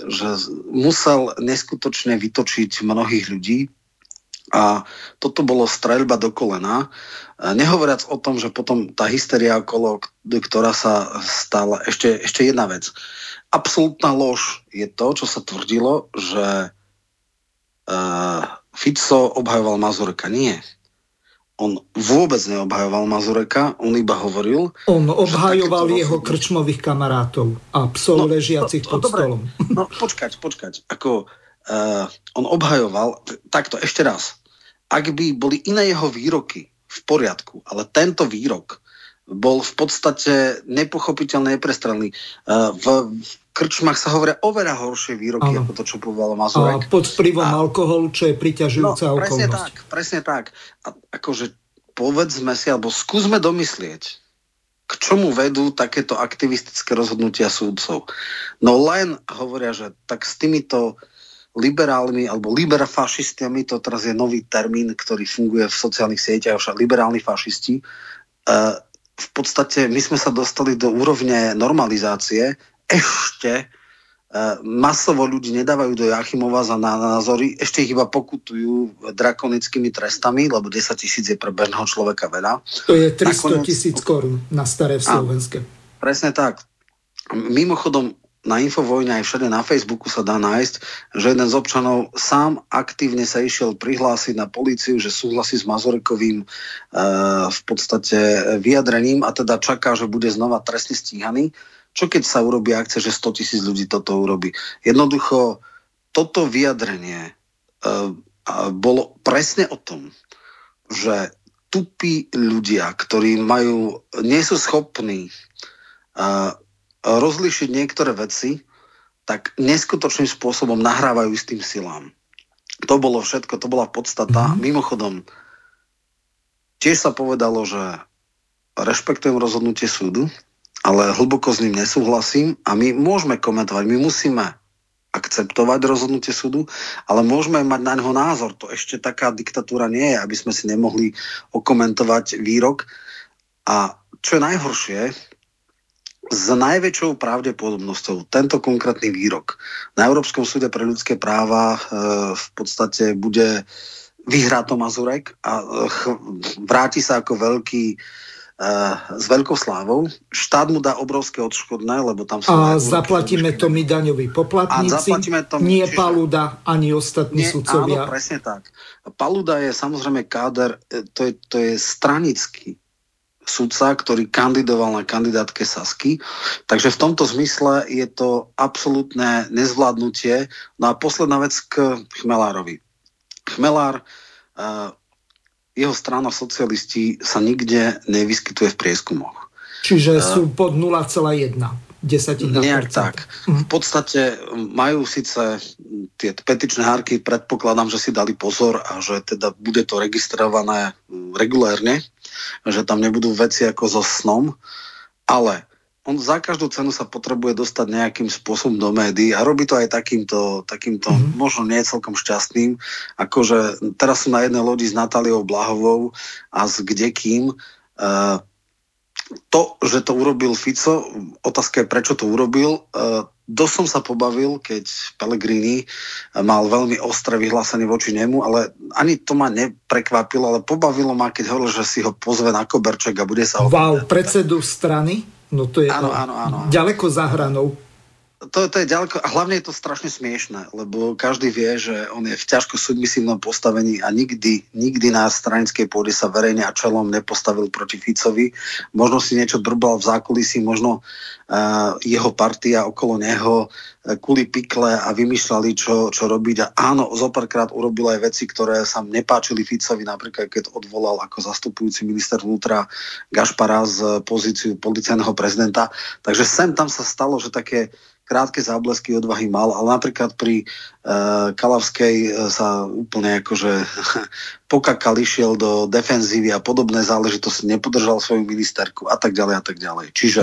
musel neskutočne vytočiť mnohých ľudí a toto bolo streľba do kolena. Nehovoriac o tom, že potom tá hysteria okolo, ktorá sa stala, ešte jedna vec. Absolútna lož je to, čo sa tvrdilo, že Fico obhajoval Mazureka. Nie. On vôbec neobhajoval Mazureka, on iba hovoril... On obhajoval jeho krčmových kamarátov a psov ležiacich pod stolom. No počkať. On obhajoval... Takto, ešte raz. Ak by boli iné jeho výroky v poriadku, ale tento výrok bol v podstate nepochopiteľne neprestrelný. V krčmách sa hovoria oveľa horšie výroky, ako to, čo povedal Mazurek. A pod vplyvom alkoholu, čo je priťažujúca okolnosť. Presne tak. A akože povedzme si, alebo skúsme domyslieť, k čomu vedú takéto aktivistické rozhodnutia súdcov. No len hovoria, že tak s týmito liberálmi alebo liberfašistiami, to teraz je nový termín, ktorý funguje v sociálnych sieťach, liberálni fašisti, v podstate my sme sa dostali do úrovne normalizácie. Ešte masovo ľudí nedávajú do Jachimova za názory, ešte ich iba pokutujú drakonickými trestami, lebo 10 000 je pre bežného človeka veľa. To je 300 000 korún na staré v Slovenske. Presne tak. Mimochodom, na Infovojne aj všade na Facebooku sa dá nájsť, že jeden z občanov sám aktívne sa išiel prihlásiť na políciu, že súhlasí s Mazurekovým v podstate vyjadrením a teda čaká, že bude znova trestne stíhaný. Čo keď sa urobí akcia, že 100 000 ľudí toto urobí? Jednoducho, toto vyjadrenie bolo presne o tom, že tupí ľudia, ktorí nie sú schopní rozlíšiť niektoré veci, tak neskutočným spôsobom nahrávajú istým silám. To bolo všetko, to bola podstata. Mimochodom, tiež sa povedalo, že rešpektujem rozhodnutie súdu, ale hlboko s ním nesúhlasím a my môžeme komentovať, my musíme akceptovať rozhodnutie súdu, ale môžeme mať na ňo názor. To ešte taká diktatúra nie je, aby sme si nemohli okomentovať výrok. A čo je najhoršie, s najväčšou pravdepodobnosťou tento konkrétny výrok na Európskom súde pre ľudské práva v podstate bude vyhrá to Mazurek a vráti sa ako veľký s veľkou slávou. Štát mu dá obrovské odškodné, lebo tam sú... A zaplatíme to my daňoví poplatníci, nie Paluda ani ostatní sudcovia. Áno, presne tak. Paluda je samozrejme káder, to je stranický sudca, ktorý kandidoval na kandidátke Sasky. Takže v tomto zmysle je to absolútne nezvládnutie. No a posledná vec k Chmelárovi. Chmelár, jeho strana socialisti sa nikde nevyskytuje v prieskumoch. Čiže sú pod 0,1. Nejak tak. V podstate majú síce tie petičné hárky, predpokladám, že si dali pozor a že teda bude to registrované regulérne, že tam nebudú veci ako so snom, ale on za každú cenu sa potrebuje dostať nejakým spôsobom do médií a robí to aj takýmto možno nie celkom šťastným, akože teraz sú na jednej lodi s Natáliou Blahovou a s kdekým. To, že to urobil Fico, otázka je, prečo to urobil. Dosť som sa pobavil, keď Pellegrini mal veľmi ostré vyhlásenie voči nemu, ale ani to ma neprekvapilo, ale pobavilo ma, keď hovoril, že si ho pozve na koberček a bude sa... Wow, predsedu strany? No to je áno. ďaleko za hranou. To je ďaleko, a hlavne je to strašne smiešné, lebo každý vie, že on je v ťažko submisívnom postavení a nikdy na stranickej pôde sa verejne a čelom nepostavil proti Ficovi. Možno si niečo drbal v zákulisí, možno jeho partia okolo neho kuli pikle a vymýšľali, čo robiť. A áno, zopárkrát urobil aj veci, ktoré sa nepáčili Ficovi, napríklad keď odvolal ako zastupujúci minister vnútra Gašpara z pozíciu policajného prezidenta. Takže sem tam sa stalo, že také krátke záblesky odvahy mal, ale napríklad pri Kalavskej sa úplne akože pokakal, išiel do defenzívy a podobné záležitosti, nepodržal svoju ministerku a tak ďalej a tak ďalej. Čiže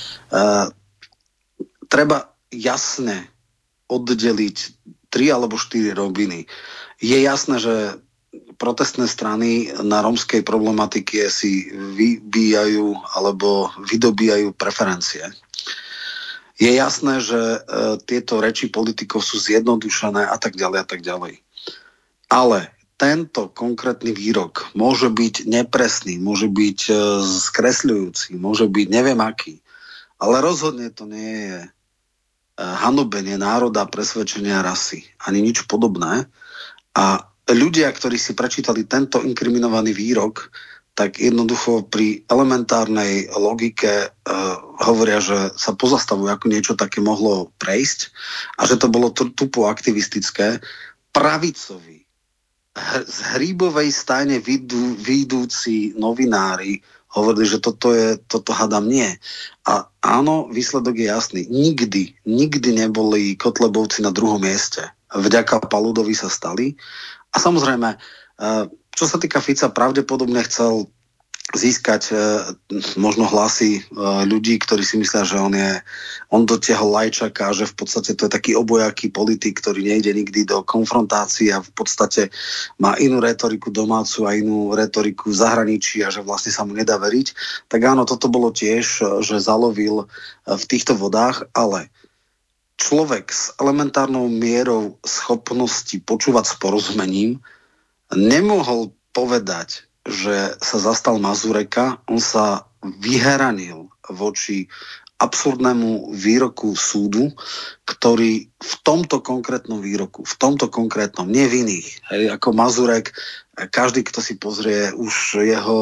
treba jasne oddeliť 3 alebo 4 roviny. Je jasné, že protestné strany na rómskej problematike si vybíjajú alebo vydobíjajú preferencie. Je jasné, že tieto reči politikov sú zjednodušené a tak ďalej a tak ďalej. Ale tento konkrétny výrok môže byť nepresný, môže byť skresľujúci, môže byť neviem aký. Ale rozhodne to nie je hanobenie národa, presvedčenia rasy. Ani nič podobné. A ľudia, ktorí si prečítali tento inkriminovaný výrok, tak jednoducho pri elementárnej logike hovoria, že sa pozastavujú, ako niečo také mohlo prejsť a že to bolo tupo aktivistické. Pravicovi, z hríbovej stajne vyjdúci novinári hovorili, že toto hádam nie. A áno, výsledok je jasný. Nikdy neboli Kotlebovci na druhom mieste. Vďaka Paludovi sa stali. A samozrejme, čo sa týka Fica, pravdepodobne chcel získať možno hlasy ľudí, ktorí si myslia, že on dotiahol Lajčaka, že v podstate to je taký obojaký politik, ktorý nejde nikdy do konfrontácií a v podstate má inú retoriku domácu a inú retoriku v zahraničí a že vlastne sa mu nedá veriť. Tak áno, toto bolo tiež, že zalovil v týchto vodách, ale človek s elementárnou mierou schopnosti počúvať s porozumením nemohol povedať, že sa zastal Mazureka, on sa vyheranil voči absurdnému výroku súdu, ktorý v tomto konkrétnom výroku, nie v iných, ako Mazurek, každý, kto si pozrie už jeho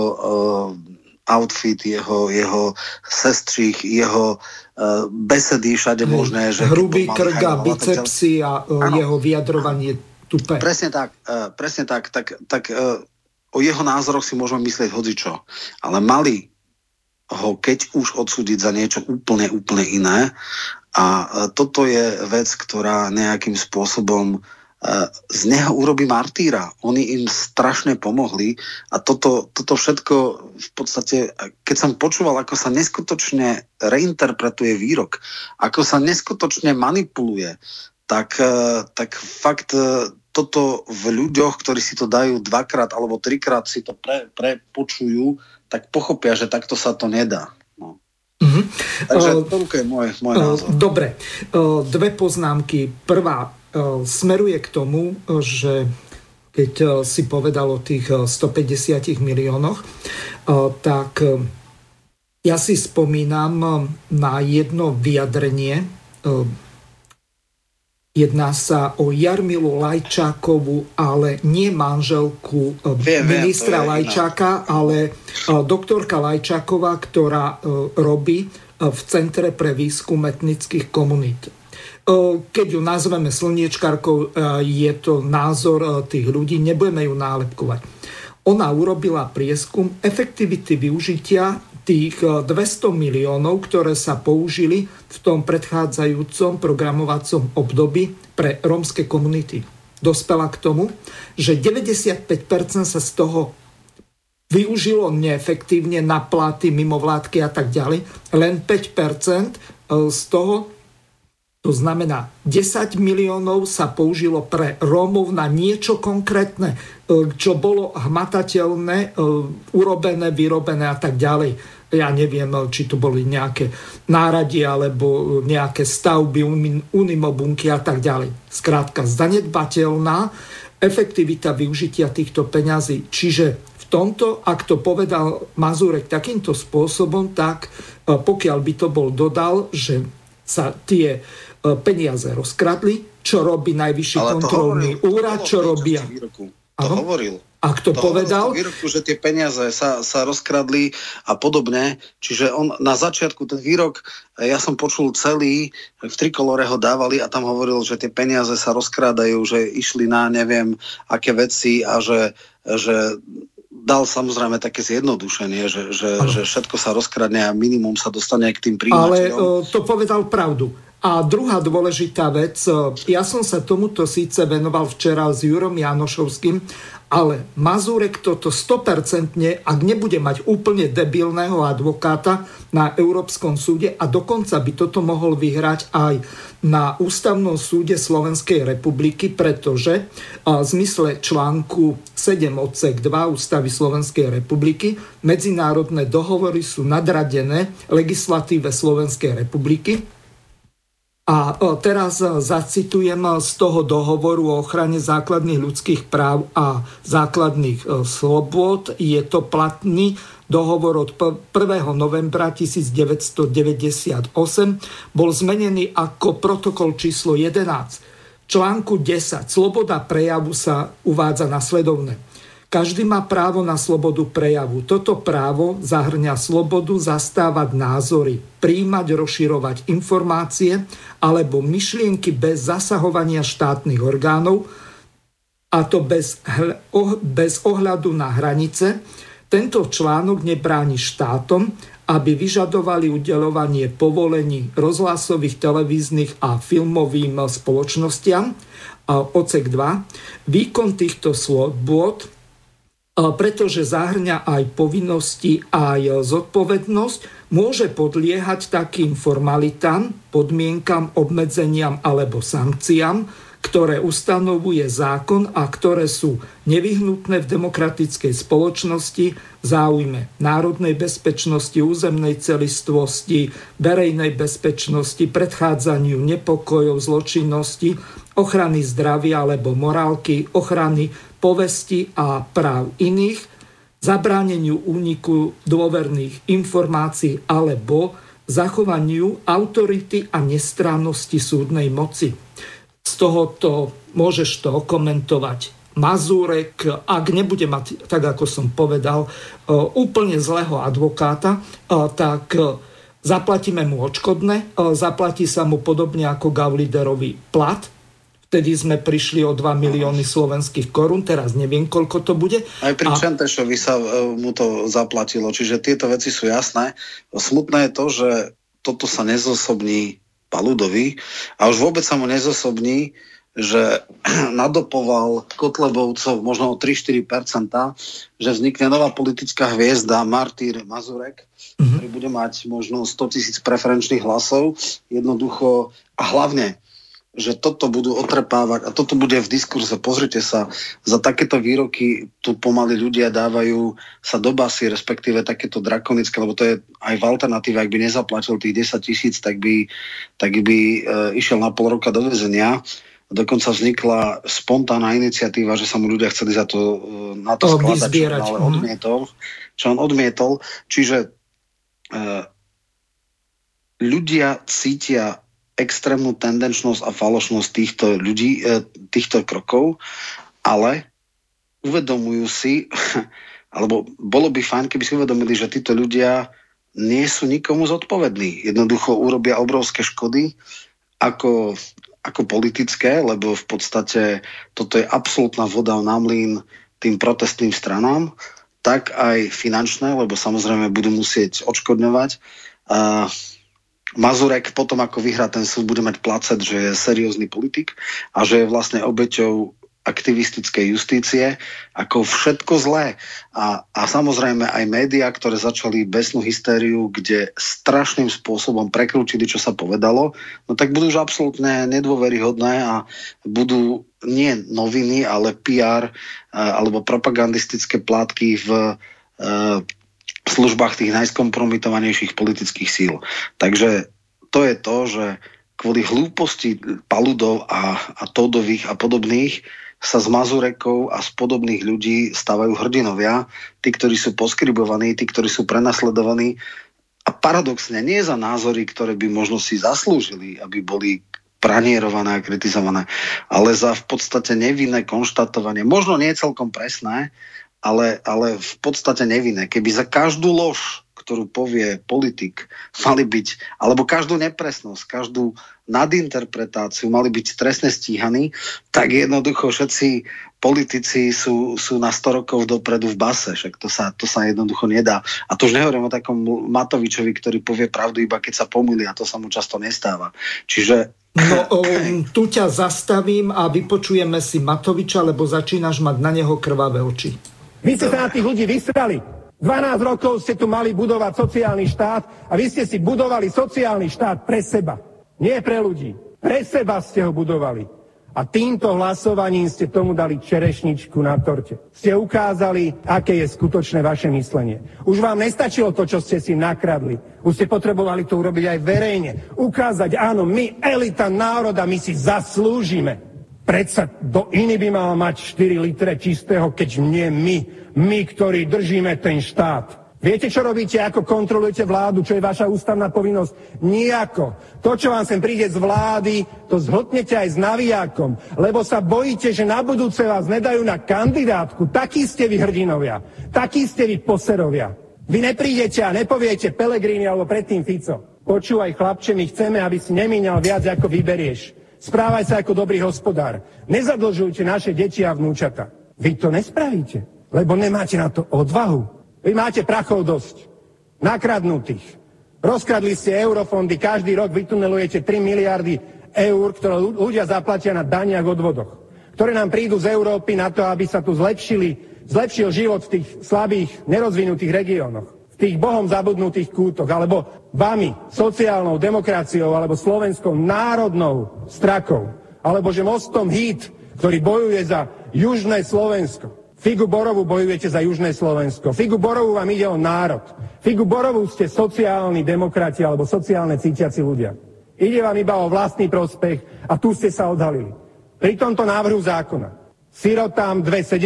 outfit, jeho sestřih, jeho besedy všade možné. Že hrubý krk a bicepsy a jeho vyjadrovanie tupé. Presne tak. Tak o jeho názoroch si môžeme myslieť hocičo. Ale mali ho keď už odsúdiť za niečo úplne iné. A toto je vec, ktorá nejakým spôsobom z neho urobí martýra. Oni im strašne pomohli a toto všetko v podstate, keď som počúval, ako sa neskutočne reinterpretuje výrok, ako sa neskutočne manipuluje, tak fakt toto v ľuďoch, ktorí si to dajú 2-krát alebo 3-krát si to prepočujú, tak pochopia, že takto sa to nedá. No. Takže to je môj názor. Dobre, 2 poznámky. Prvá smeruje k tomu, že keď si povedal o tých 150 miliónoch, tak Ja si spomínam na jedno vyjadrenie. Jedná sa o Jarmilu Lajčákovú, ale nie manželku ministra Lajčáka, ale doktorka Lajčáková, ktorá robí v Centre pre výskum etnických komunít. Keď ju nazveme slniečkarkou, je to názor tých ľudí, nebudeme ju nálepkovať. Ona urobila prieskum efektivity využitia tých 200 miliónov, ktoré sa použili v tom predchádzajúcom programovacom období pre rómske komunity. Dospela k tomu, že 95% sa z toho využilo neefektívne na platy, mimovládky a tak ďalej. Len 5% z toho, to znamená 10 miliónov, sa použilo pre Rómov na niečo konkrétne, čo bolo hmatateľné, urobené, vyrobené a tak ďalej. Ja neviem, či to boli nejaké náradie alebo nejaké stavby, unimobunky a tak ďalej. Skrátka, zanedbateľná efektivita využitia týchto peňazí. Čiže v tomto, ak to povedal Mazurek takýmto spôsobom, tak pokiaľ by to bol dodal, že sa tie peniaze rozkradli, čo robí Najvyšší kontrolný úrad, čo robia... To hovoril. A kto povedal? Výroku, že tie peniaze sa rozkradli a podobne. Čiže on na začiatku, ten výrok, ja som počul celý, v Trikolore ho dávali a tam hovoril, že tie peniaze sa rozkrádajú, že išli na neviem aké veci a že dal samozrejme také zjednodušenie, že všetko sa rozkradne a minimum sa dostane k tým príjimateľom. Ale to povedal pravdu. A druhá dôležitá vec, ja som sa tomuto síce venoval včera s Jurom Janošovským, ale Mazurek toto 100%, ak nebude mať úplne debilného advokáta na Európskom súde a dokonca by toto mohol vyhrať aj na Ústavnom súde Slovenskej republiky, pretože v zmysle článku 7 odsek 2 Ústavy Slovenskej republiky medzinárodné dohovory sú nadradené legislatíve Slovenskej republiky. A teraz zacitujem z toho dohovoru o ochrane základných ľudských práv a základných slobôd. Je to platný dohovor od 1. novembra 1998. Bol zmenený ako protokol číslo 11. V článku 10 sloboda prejavu sa uvádza nasledovne. Každý má právo na slobodu prejavu. Toto právo zahŕňa slobodu zastávať názory, prijímať, rozširovať informácie alebo myšlienky bez zasahovania štátnych orgánov, a to bez ohľadu na hranice. Tento článok nebráni štátom, aby vyžadovali udeľovanie povolení rozhlasových, televíznych a filmovým spoločnostiam. Odsek 2. Výkon týchto slobôd, pretože zahŕňa aj povinnosti, aj zodpovednosť, môže podliehať takým formalitám, podmienkam, obmedzeniam alebo sankciám, ktoré ustanovuje zákon a ktoré sú nevyhnutné v demokratickej spoločnosti v záujme národnej bezpečnosti, územnej celistvosti, verejnej bezpečnosti, predchádzaniu nepokojov, zločinnosti, ochrany zdravia alebo morálky, ochrany povesti a práv iných, zabráneniu úniku dôverných informácií alebo zachovaniu autority a nestrannosti súdnej moci. Z tohoto môžeš to okomentovať Mazurek, ak nebude mať, tak ako som povedal, úplne zlého advokáta, tak zaplatíme mu odškodné, zaplatí sa mu podobne ako Gauliderovi plat. Vtedy sme prišli o 2 milióny slovenských korún, teraz neviem, koľko to bude. Aj pri Čentešovi sa mu to zaplatilo, čiže tieto veci sú jasné. Smutné je to, že toto sa nezosobní Paludovi a už vôbec sa mu nezosobní, že nadopoval Kotlebovcov možno o 3-4%, že vznikne nová politická hviezda, martýr Mazurek, ktorý bude mať možno 100 000 preferenčných hlasov. Jednoducho a hlavne, že toto budú otrepávať a toto bude v diskurze. Pozrite sa, za takéto výroky tu pomaly ľudia dávajú sa do basy, respektíve takéto drakonické, lebo to je aj v alternatíve, ak by nezaplatil tých 10 000, tak by išiel na pol roka do väzenia. Dokonca vznikla spontánna iniciatíva, že sa mu ľudia chceli za to na to skladať, čo on odmietol. Čiže ľudia cítia extrémnu tendenčnosť a falošnosť týchto ľudí, týchto krokov, ale uvedomujú si, alebo bolo by fajn, keby si uvedomili, že títo ľudia nie sú nikomu zodpovední. Jednoducho urobia obrovské škody ako politické, lebo v podstate toto je absolútna voda na mlyn tým protestným stranám, tak aj finančné, lebo samozrejme budú musieť odškodňovať. Mazurek potom, ako vyhrá ten súd, bude mať placet, že je seriózny politik a že je vlastne obeťou aktivistickej justície, ako všetko zlé. A samozrejme aj médiá, ktoré začali besnú hystériu, kde strašným spôsobom prekrútili, čo sa povedalo, no tak budú už absolútne nedôveryhodné a budú nie noviny, ale PR alebo propagandistické plátky v službách tých najskompromitovanejších politických síl. Takže to je to, že kvôli hlúposti Paludov a Tódových a podobných sa z Mazurekov a z podobných ľudí stávajú hrdinovia, tí, ktorí sú poskribovaní, tí, ktorí sú prenasledovaní a paradoxne nie za názory, ktoré by možno si zaslúžili, aby boli pranierované a kritizované, ale za v podstate nevinné konštatovanie, možno nie celkom presné, ale v podstate nevinné. Keby za každú lož, ktorú povie politik, mali byť, alebo každú nepresnosť, každú nadinterpretáciu mali byť trestne stíhaní, tak jednoducho všetci politici sú na 100 rokov dopredu v base, však to sa jednoducho nedá. A to už nehovorím o takom Matovičovi, ktorý povie pravdu iba keď sa pomýli, a to sa mu často nestáva. Čiže tu ťa zastavím a vypočujeme si Matoviča, lebo začínaš mať na neho krvavé oči. Vy ste sa na tých ľudí vystrali. 12 rokov ste tu mali budovať sociálny štát a vy ste si budovali sociálny štát pre seba. Nie pre ľudí. Pre seba ste ho budovali. A týmto hlasovaním ste tomu dali čerešničku na torte. Ste ukázali, aké je skutočné vaše myslenie. Už vám nestačilo to, čo ste si nakradli. Už ste potrebovali to urobiť aj verejne. Ukázať, áno, my, elita národa, my si zaslúžime. Predsa do iný by mal mať 4 litre čistého, keď nie my, ktorí držíme ten štát. Viete, čo robíte, ako kontrolujete vládu, čo je vaša ústavná povinnosť? Nijako. To, čo vám sem príde z vlády, to zhltnete aj s navijákom, lebo sa bojíte, že na budúce vás nedajú na kandidátku. Takí ste vy hrdinovia, takí ste vy poserovia. Vy neprídete a nepoviete Pellegrini alebo predtým Fico. Počúvaj, chlapče, my chceme, aby si nemíňal viac, ako vyberieš. Správaj sa ako dobrý hospodár. Nezadlžujte naše deti a vnúčata. Vy to nespravíte, lebo nemáte na to odvahu. Vy máte prachov dosť. Nakradnutých. Rozkradli ste eurofondy, každý rok vytunelujete 3 miliardy eur, ktoré ľudia zaplatia na daniach odvodoch, ktoré nám prídu z Európy na to, aby sa tu zlepšil život v tých slabých, nerozvinutých regiónoch. Tých bohom zabudnutých kútoch, alebo vami, sociálnou demokraciou, alebo slovenskou národnou strakou, alebo že mostom Híd, ktorý bojuje za južné Slovensko. Figu Borovu bojujete za južné Slovensko. Figu Borovu vám ide o národ. Figu Borovu ste sociálni demokrati, alebo sociálne cítiaci ľudia. Ide vám iba o vlastný prospech a tu ste sa odhalili. Pri tomto návrhu zákona sirotám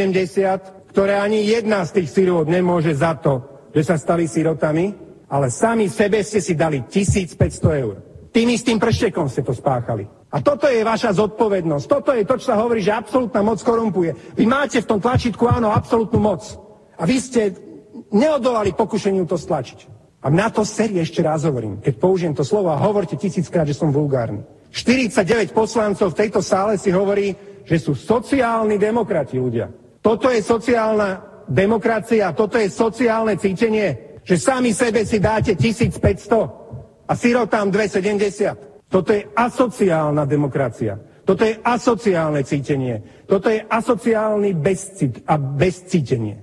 2,70, ktoré ani jedna z tých sirôt nemôže za to, že sa stali sirotami, ale sami sebe ste si dali 1500 eur. Tým istým prštekom ste to spáchali. A toto je vaša zodpovednosť. Toto je to, čo sa hovorí, že absolútna moc korumpuje. Vy máte v tom tlačítku, áno, absolútnu moc. A vy ste neodolali pokušeniu to stlačiť. A na to sérii ešte raz hovorím, keď použijem to slovo a hovorte 1000-krát, že som vulgárny. 49 poslancov v tejto sále si hovorí, že sú sociálni demokrati ľudia. Toto je sociálna demokracia, toto je sociálne cítenie, že sami sebe si dáte 1500 a sirotám 2,70. Toto je asociálna demokracia. Toto je asociálne cítenie. Toto je asociálny bezcit a bezcítenie.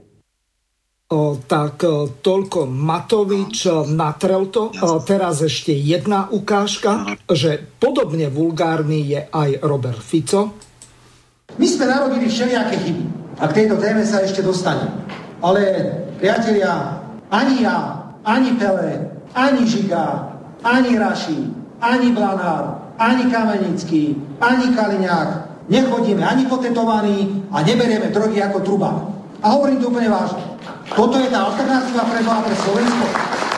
Tak toľko Matovič, natrel to. Teraz ešte jedna ukážka, že podobne vulgárny je aj Robert Fico. My sme narobili všelijaké chyby. A k tejto téme sa ešte dostanem. Ale, priatelia, ani ja, ani Pele, ani Žiga, ani Raši, ani Blanár, ani Kamenický, ani Kaliňák nechodíme ani potetovaní a neberieme drogy ako Truban. A hovorím to úplne vážne. Toto je tá alternatíva pre Slovensko.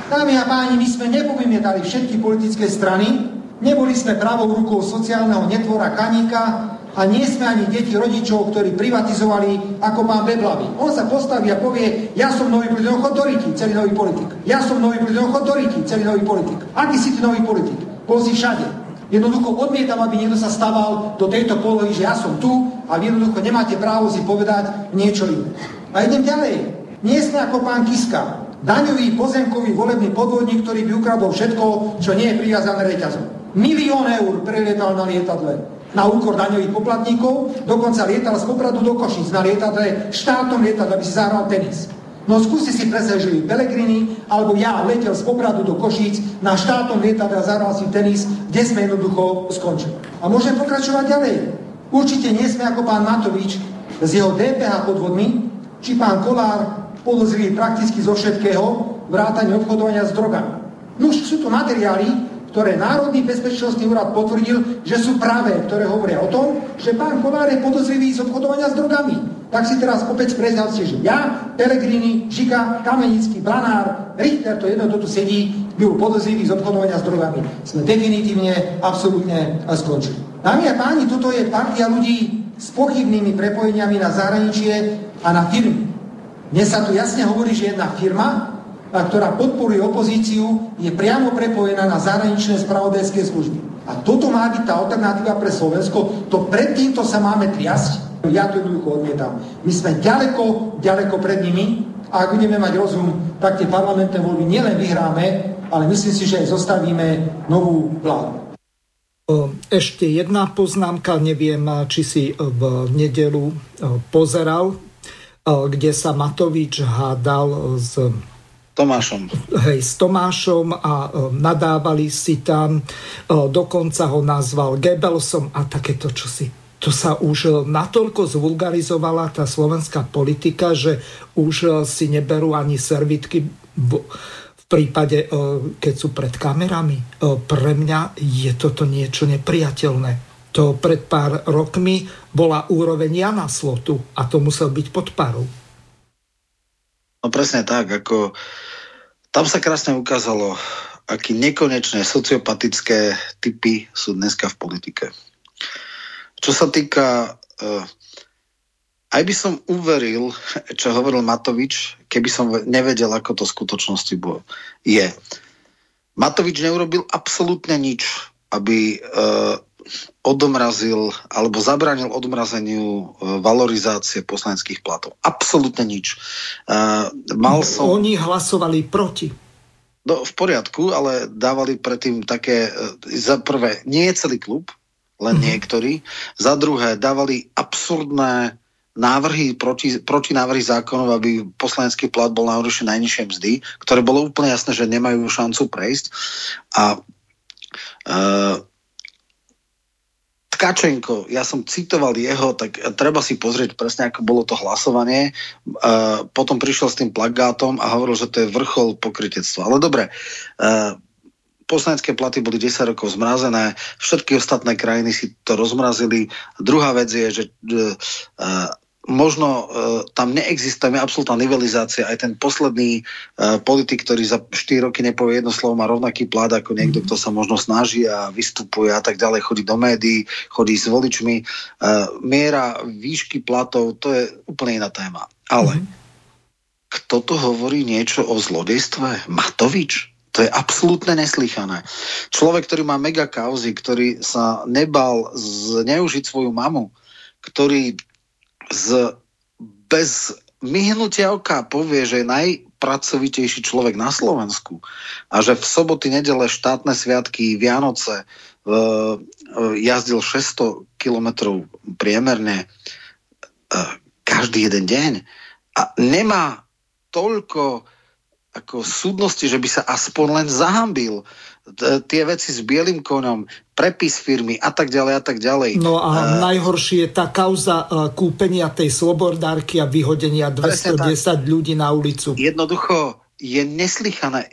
Dámy a páni, my sme nepovymietali všetky politické strany, neboli sme pravou rukou sociálneho netvora Kaníka a nie sme ani deti rodičov, ktorí privatizovali ako pán Beblavý. On sa postaví a povie, ja som nový politik, chod do Riti, celý nový politik. Ja som nový politik, chod do Riti, celý nový politik. Aký si ty nový politik? Bol si všade. Jednoducho odmietam, aby niekto sa stával do tejto polohy, že ja som tu a vy jednoducho nemáte právo si povedať niečo iné. A idem ďalej. Nie sme ako pán Kiska. Daňový, pozemkový, volebný podvodník, ktorý by ukradol všetko, čo nie je priviazané reťazom. 1 000 000 eur prelietal na lietadle na úkor daňových poplatníkov, dokonca lietal z Popradu do Košíc na lietadle, štátnom lietadle, aby si zahral tenis. No skúste si predstaviť, že Pellegrini alebo ja letel z Popradu do Košíc na štátnom lietadle a zahral si tenis, kde sme jednoducho skončili. A môžem pokračovať ďalej. Určite nie sme ako pán Matovič s jeho DPH podvodmi, či pán Kolár podozrivý prakticky zo všetkého, vrátane obchodovania s drogami. No sú to materiály, ktoré Národný bezpečnostný úrad potvrdil, že sú pravé, ktoré hovoria o tom, že pán Kolár je podozrivý z obchodovania s drogami. Tak si teraz opäť predstavte, že ja, Pellegrini, Žiga, Kamenický, Blanár, Richter, to jedno, kto tu sedí, byl podozrivý z obchodovania s drogami. Sme definitívne, absolútne skončili. Dámy a páni, toto je partia ľudí s pochybnými prepojeniami na zahraničie a na firmy. Dnes sa tu jasne hovorí, že jedna firma, ktorá podporuje opozíciu, je priamo prepojená na zahraničné spravodajské služby. A toto má byť tá alternatíva pre Slovensko. To pred týmto sa máme triasť. Ja to jednoducho odmietam. My sme ďaleko, ďaleko pred nimi a ak budeme mať rozum, tak tie parlamentné voľby nielen vyhráme, ale myslím si, že aj zostavíme novú vládu. Ešte jedna poznámka, neviem, či si v nedeľu pozeral, kde sa Matovič hádal s Tomášom. S Tomášom a nadávali si tam, dokonca ho nazval Goebbelsom a takéto čosi. To sa už natoľko zvulgarizovala tá slovenská politika, že už si neberú ani servitky v prípade, keď sú pred kamerami. Pre mňa je toto niečo nepriateľné. To pred pár rokmi bola úroveň Jana Slotu a to musel byť pod parou. No presne tak, ako tam sa krásne ukázalo, aký nekonečné sociopatické typy sú dneska v politike. Čo sa týka, aj by som uveril, čo hovoril Matovič, keby som nevedel, ako to v skutočnosti je. Matovič neurobil absolútne nič, aby odomrazil alebo zabránil odmrazeniu valorizácie poslaneckých platov. Absolútne nič. Oni hlasovali proti. No, v poriadku, ale dávali predtým také, za prvé, nie je celý klub, len niektorí. Za druhé, dávali absurdné návrhy, proti návrhy zákonov, aby poslanecký plat bol na úrovni najnižšej mzdy, ktoré bolo úplne jasné, že nemajú šancu prejsť. A Tkačenko, ja som citoval jeho, tak treba si pozrieť presne, ako bolo to hlasovanie. Potom prišiel s tým plagátom a hovoril, že to je vrchol pokrytectva. Ale dobre, poslanecké platy boli 10 rokov zmrazené, všetky ostatné krajiny si to rozmrazili. Druhá vec je, že možno tam neexistuje absolútna nivelizácia. Aj ten posledný politik, ktorý za 4 roky nepovie jedno slovo, má rovnaký plat ako niekto, kto sa možno snaží a vystupuje a tak ďalej, chodí do médií, chodí s voličmi. Miera výšky platov, to je úplne iná téma. Ale kto to hovorí niečo o zlodejstve? Matovič? To je absolútne neslychané. Človek, ktorý má mega kauzy, ktorý sa nebal zneužiť svoju mamu, ktorý bez myhnutia oka povie, že je najpracovitejší človek na Slovensku a že v soboty, nedele, štátne sviatky, Vianoce jazdil 600 kilometrov priemerne každý jeden deň a nemá toľko ako súdnosti, že by sa aspoň len zahambil. Tie veci s bielým koňom, prepis firmy a tak ďalej a tak ďalej. No a najhoršie je tá kauza kúpenia tej slobodárky a vyhodenia 210 ľudí na ulicu. Jednoducho je neslychané.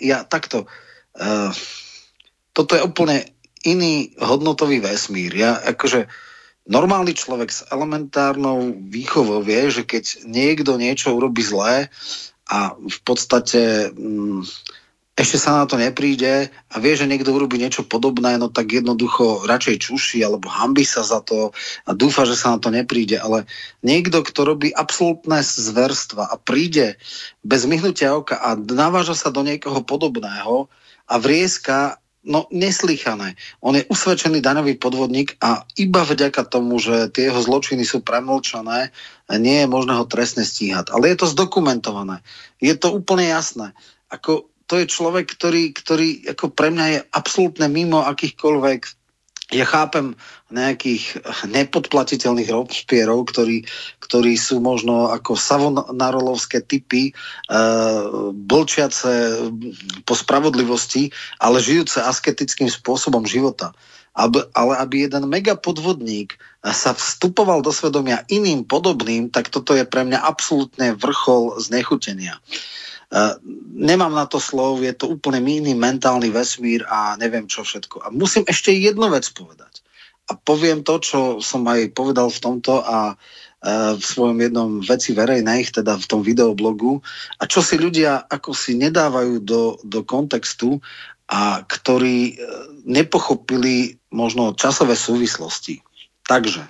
Toto je úplne iný hodnotový vesmír. Normálny človek s elementárnou výchovou vie, že keď niekto niečo urobí zlé a v podstate ešte sa na to nepríde a vie, že niekto urobí niečo podobné, no tak jednoducho radšej čuší alebo hanbí sa za to a dúfa, že sa na to nepríde. Ale niekto, kto robí absolútne zverstva a príde bez myhnutia oka a naváža sa do niekoho podobného a vrieska, no neslýchané. On je usvedčený daňový podvodník a iba vďaka tomu, že tie jeho zločiny sú premlčané, nie je možné ho trestne stíhať. Ale je to zdokumentované. Je to úplne jasné. Ako to je človek, ktorý ako pre mňa je absolútne mimo akýchkoľvek, ja chápem nejakých nepodplatiteľných Robespierrov, ktorí sú možno ako savonarolovské typy, blčiace po spravodlivosti, ale žijúce asketickým spôsobom života. Ale aby jeden megapodvodník sa vstupoval do svedomia iným podobným, tak toto je pre mňa absolútne vrchol znechutenia. Nemám na to slov, je to úplne iný mentálny vesmír a neviem čo všetko. A musím ešte jednu vec povedať. A poviem to, čo som aj povedal v tomto a v svojom jednom veci verejnej, teda v tom videoblogu, a čo si ľudia ako si nedávajú do kontextu a ktorí nepochopili možno časové súvislosti. Takže,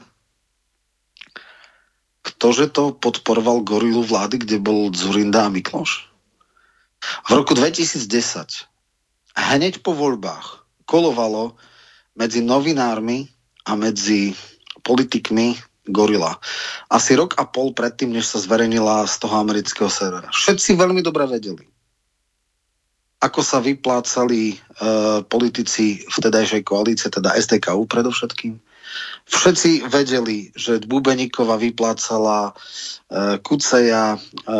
ktože to podporoval gorilu vlády, kde bol Dzurinda a Mikloš? V roku 2010, hneď po voľbách, kolovalo medzi novinármi a medzi politikmi gorila. Asi rok a pol predtým, než sa zverejnila z toho amerického servera. Všetci veľmi dobre vedeli, ako sa vyplácali politici vtedajšej koalície, teda SDKU predovšetkým. Všetci vedeli, že Bubeníková vyplácala Kuceja,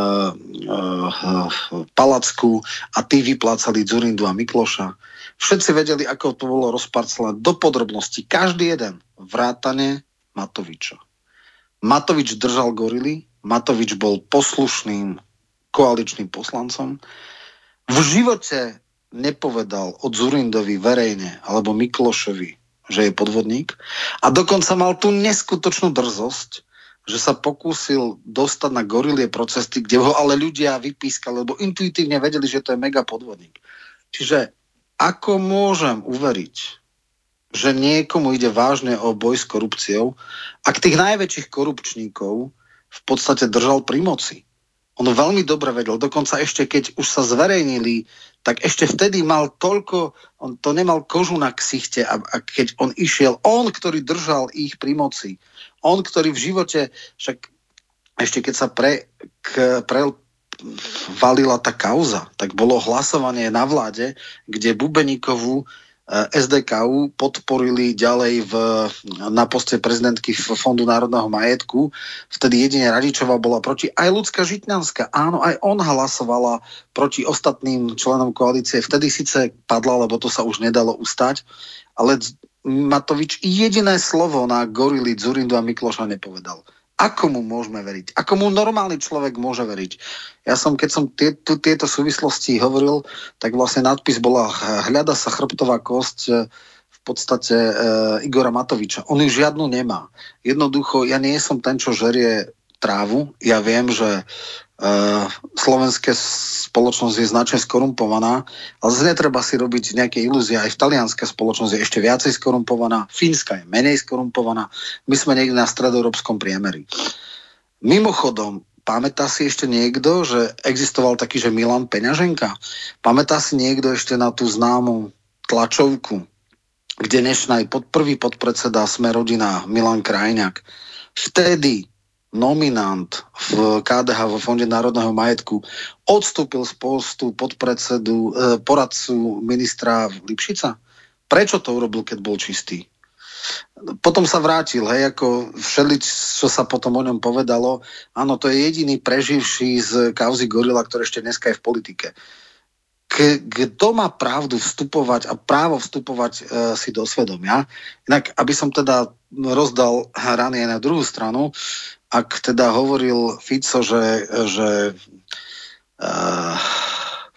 Palacku a tí vyplácali Dzurindu a Mikloša. Všetci vedeli, ako to bolo rozparcelené do podrobností. Každý jeden, vrátane Matoviča. Matovič držal gorily, Matovič bol poslušným koaličným poslancom. V živote nepovedal o Dzurindovi verejne alebo Miklošovi, že je podvodník. A dokonca mal tú neskutočnú drzosť, že sa pokúsil dostať na gorilie procesy, kde ho ale ľudia vypískali, lebo intuitívne vedeli, že to je mega podvodník. Čiže ako môžem uveriť, že niekomu ide vážne o boj s korupciou, ak tých najväčších korupčníkov v podstate držal pri moci? On veľmi dobre vedel, dokonca ešte keď už sa zverejnili, tak ešte vtedy mal toľko, on to nemal kožu na ksichte a keď on išiel, on, ktorý držal ich pri moci, on, ktorý v živote, však ešte keď sa valila tá kauza, tak bolo hlasovanie na vláde, kde Bubeníkovú SDKU podporili ďalej na poste prezidentky Fondu národného majetku. Vtedy jedine Radičová bola proti. Aj Ľudská Žitňanská. Áno, aj on hlasovala proti ostatným členom koalície. Vtedy síce padla, lebo to sa už nedalo ustať. Ale Matovič jediné slovo na gorily Dzurindu a Mikloša nepovedal. Ako mu môžeme veriť? Ako mu normálny človek môže veriť? Ja som, keď som tieto súvislosti hovoril, tak vlastne nadpis bola hľada sa chrbtová kosť v podstate Igora Matoviča. On ju žiadnu nemá. Jednoducho, ja nie som ten, čo žerie trávu. Ja viem, že slovenská spoločnosť je značne skorumpovaná, ale netreba si robiť nejaké ilúzie. Aj talianská spoločnosť je ešte viacej skorumpovaná, fínska je menej skorumpovaná. My sme niekde na stredoeurópskom priemeri. Mimochodom, pamätá si ešte niekto, že existoval taký, že Milan Peňaženka? Pamätá si niekto ešte na tú známu tlačovku, kde dnešný prvý podpredseda Sme rodina Milan Krajňák vtedy nominant v KDH vo Fonde národného majetku odstúpil z postu podpredsedu, poradcu ministra Lipšica? Prečo to urobil, keď bol čistý? Potom sa vrátil, hej, ako všelič, čo sa potom o ňom povedalo. Áno, to je jediný preživší z kauzy Gorila, ktorý ešte dneska je v politike. Kto má pravdu vstupovať a právo vstupovať si do svedomia? Inak, aby som teda rozdal rany aj na druhú stranu, ak teda hovoril Fico, že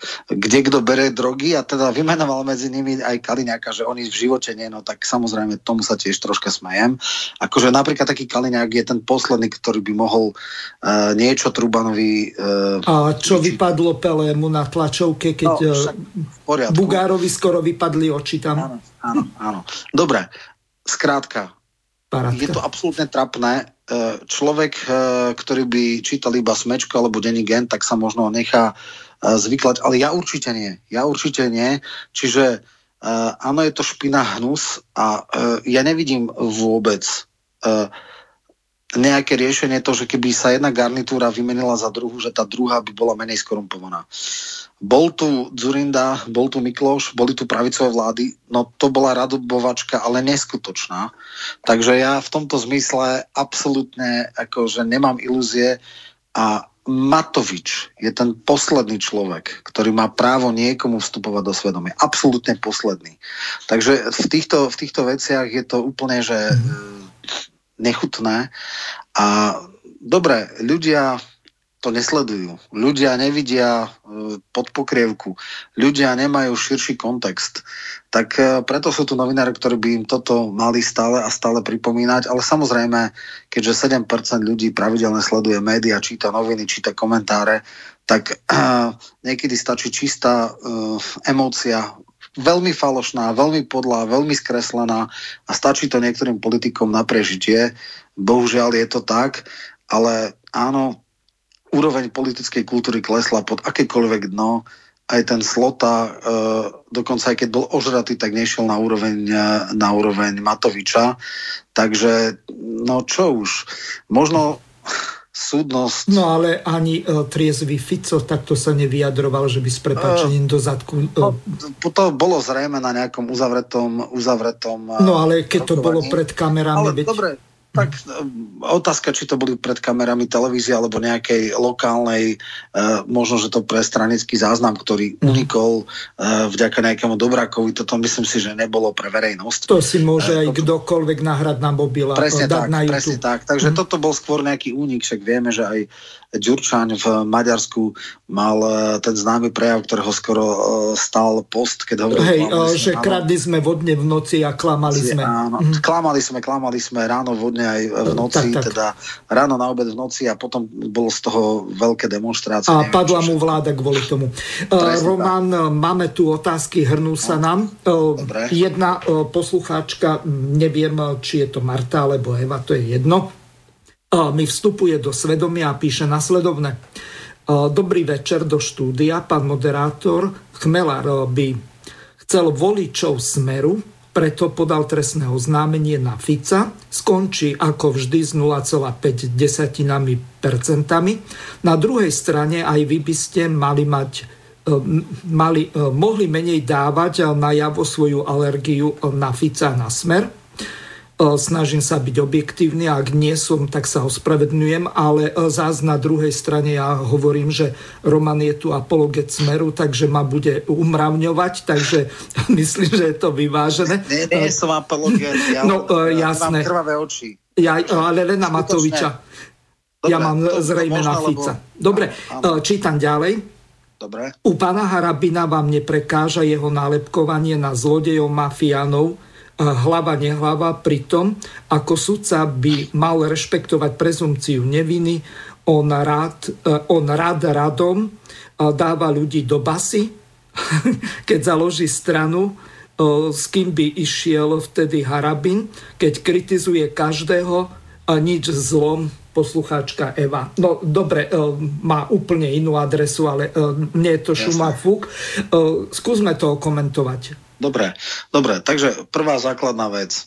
kde kto berie drogy a teda vymenoval medzi nimi aj Kaliňáka, že oni v živote nie, no tak samozrejme tomu sa tiež troška smejem. Akože napríklad taký Kaliňák je ten posledný, ktorý by mohol niečo Trubanovi... A čo vypadlo Pelému na tlačovke, keď Bugárovi skoro vypadli oči tam? Áno. Dobre, skrátka, je to absolútne trapné. Človek, ktorý by čítal iba Smečko alebo denník N, tak sa možno nechá zvyklať, ale ja určite nie. Čiže áno, je to špina, hnus a ja nevidím vôbec nejaké riešenie to, že keby sa jedna garnitúra vymenila za druhú, že tá druhá by bola menej skorumpovaná. Bol tu Dzurinda, bol tu Mikloš, boli tu pravicové vlády, no to bola radobovačka, ale neskutočná. Takže ja v tomto zmysle absolútne akože nemám ilúzie a Matovič je ten posledný človek, ktorý má právo niekomu vstupovať do svedomia. Absolútne posledný. Takže v týchto veciach je to úplne, že nechutné a dobre, ľudia to nesledujú. Ľudia nevidia pod pokrievku. Ľudia nemajú širší kontext. Tak preto sú tu novinári, ktorí by im toto mali stále a stále pripomínať, ale samozrejme, keďže 7% ľudí pravidelne sleduje médiá, číta noviny, číta komentáre, tak niekedy stačí čistá emócia, veľmi falošná, veľmi podlá, veľmi skreslená a stačí to niektorým politikom na prežitie. Bohužiaľ je to tak, ale áno, úroveň politickej kultúry klesla pod akékoľvek dno. Aj ten Slota, dokonca aj keď bol ožratý, tak nešiel na úroveň Matoviča. Takže, no čo už, možno súdnosť... No ale ani triezvy Fico takto sa nevyjadroval, že by s prepáčením do zadku... To bolo zrejme na nejakom uzavretom... No ale keď to bolo pred kamerami... Ale dobre, tak otázka, či to boli pred kamerami televízie alebo nejakej lokálnej, možno, že to pre stranický záznam, ktorý unikol vďaka nejakému Dobrákovi, toto myslím si, že nebolo pre verejnosť. To si môže aj kdokoľvek nahrať na mobil a dať na YouTube. Presne tak, takže toto bol skôr nejaký únik, však vieme, že aj Ďurčaň v Maďarsku mal ten známy prejav, ktorého skoro stál post, keď hovoril... že kradli sme vodne v noci a klamali sme. Áno, klamali sme ráno vodne aj v noci, tak. Teda ráno na obed v noci a potom bolo z toho veľké demonštrácie. A padla mu vláda kvôli tomu. Roman, máme tu otázky, hrnú sa nám. Dobre. Jedna poslucháčka, neviem, či je to Marta alebo Eva, to je jedno, mi vstupuje do svedomia a píše nasledovne. Dobrý večer do štúdia, pán moderátor. Chmelár by chcel voličov Smeru, preto podal trestné oznámenie na Fica. Skončí ako vždy s 0,5%. Na druhej strane aj vy by ste mohli menej dávať najavo svoju alergiu na Fica a na Smer. Snažím sa byť objektívny, ak nie som, tak sa ospravedlňujem, ale zás na druhej strane ja hovorím, že Roman je tu apologet Smeru, takže ma bude umravňovať, takže myslím, že je to vyvážené. Nie som apologet, ja mám krvavé oči. Ale len na Matoviča. Dobre, ja mám zrejme na Fica. Dobre, čítam ďalej. Dobre. U pána Harabina vám neprekáža jeho nálepkovanie na zlodejov, mafiánov, hlava nehlava, pritom ako sudca by mal rešpektovať prezumpciu neviny, on radom dáva ľudí do basy, keď založí stranu, s kým by išiel vtedy Harabin, keď kritizuje každého a nič zlom. Poslucháčka Eva. No dobre, má úplne inú adresu, ale mne je to šumá fúk. Skúsme to komentovať. Dobre, takže prvá základná vec.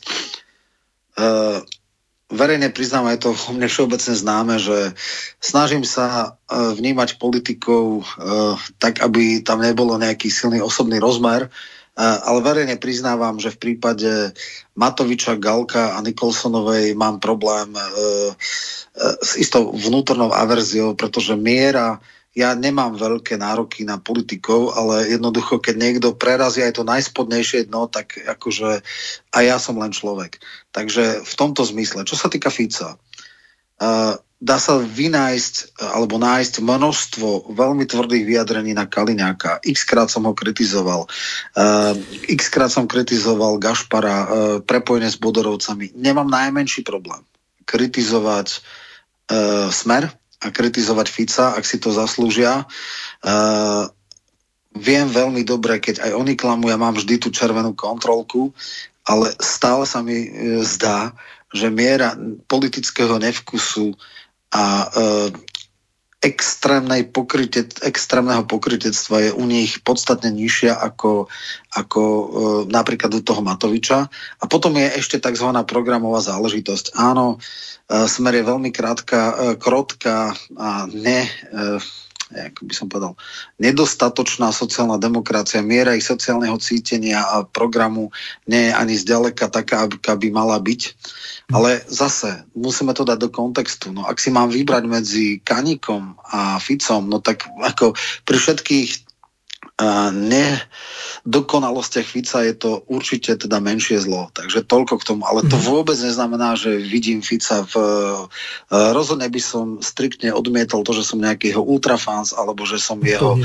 Verejne priznám, je to mne všeobecne známe, že snažím sa vnímať politikov tak, aby tam nebolo nejaký silný osobný rozmer, ale verejne priznávam, že v prípade Matoviča, Galka a Nikolsonovej mám problém s istou vnútornou averziou, pretože ja nemám veľké nároky na politikov, ale jednoducho, keď niekto prerazí aj to najspodnejšie dno, tak akože aj ja som len človek. Takže v tomto zmysle, čo sa týka Fica, dá sa vynájsť alebo nájsť množstvo veľmi tvrdých vyjadrení na Kaliňáka. X-krát som ho kritizoval. X-krát som kritizoval Gašpara, prepojenie s Bodorovcami. Nemám najmenší problém kritizovať Smer a kritizovať Fica, ak si to zaslúžia. Viem veľmi dobre, keď aj oni klamú, ja mám vždy tú červenú kontrolku, ale stále sa mi zdá, že miera politického nevkusu a extrémneho pokrytectva je u nich podstatne nižšia ako napríklad u toho Matoviča. A potom je ešte tzv. Programová záležitosť. Áno, Smer je veľmi krotka a ako by som povedal, nedostatočná sociálna demokracia, miera ich sociálneho cítenia a programu nie je ani zďaleka taká, aká by mala byť. Ale zase, musíme to dať do kontextu. No, ak si mám vybrať medzi Kaníkom a Ficom, no tak ako pri všetkých nedokonalostiach Fica je to určite teda menšie zlo. Takže toľko k tomu. Ale to vôbec neznamená, že vidím Fica rozhodne by som striktne odmietol to, že som nejaký jeho ultrafans, alebo že som jeho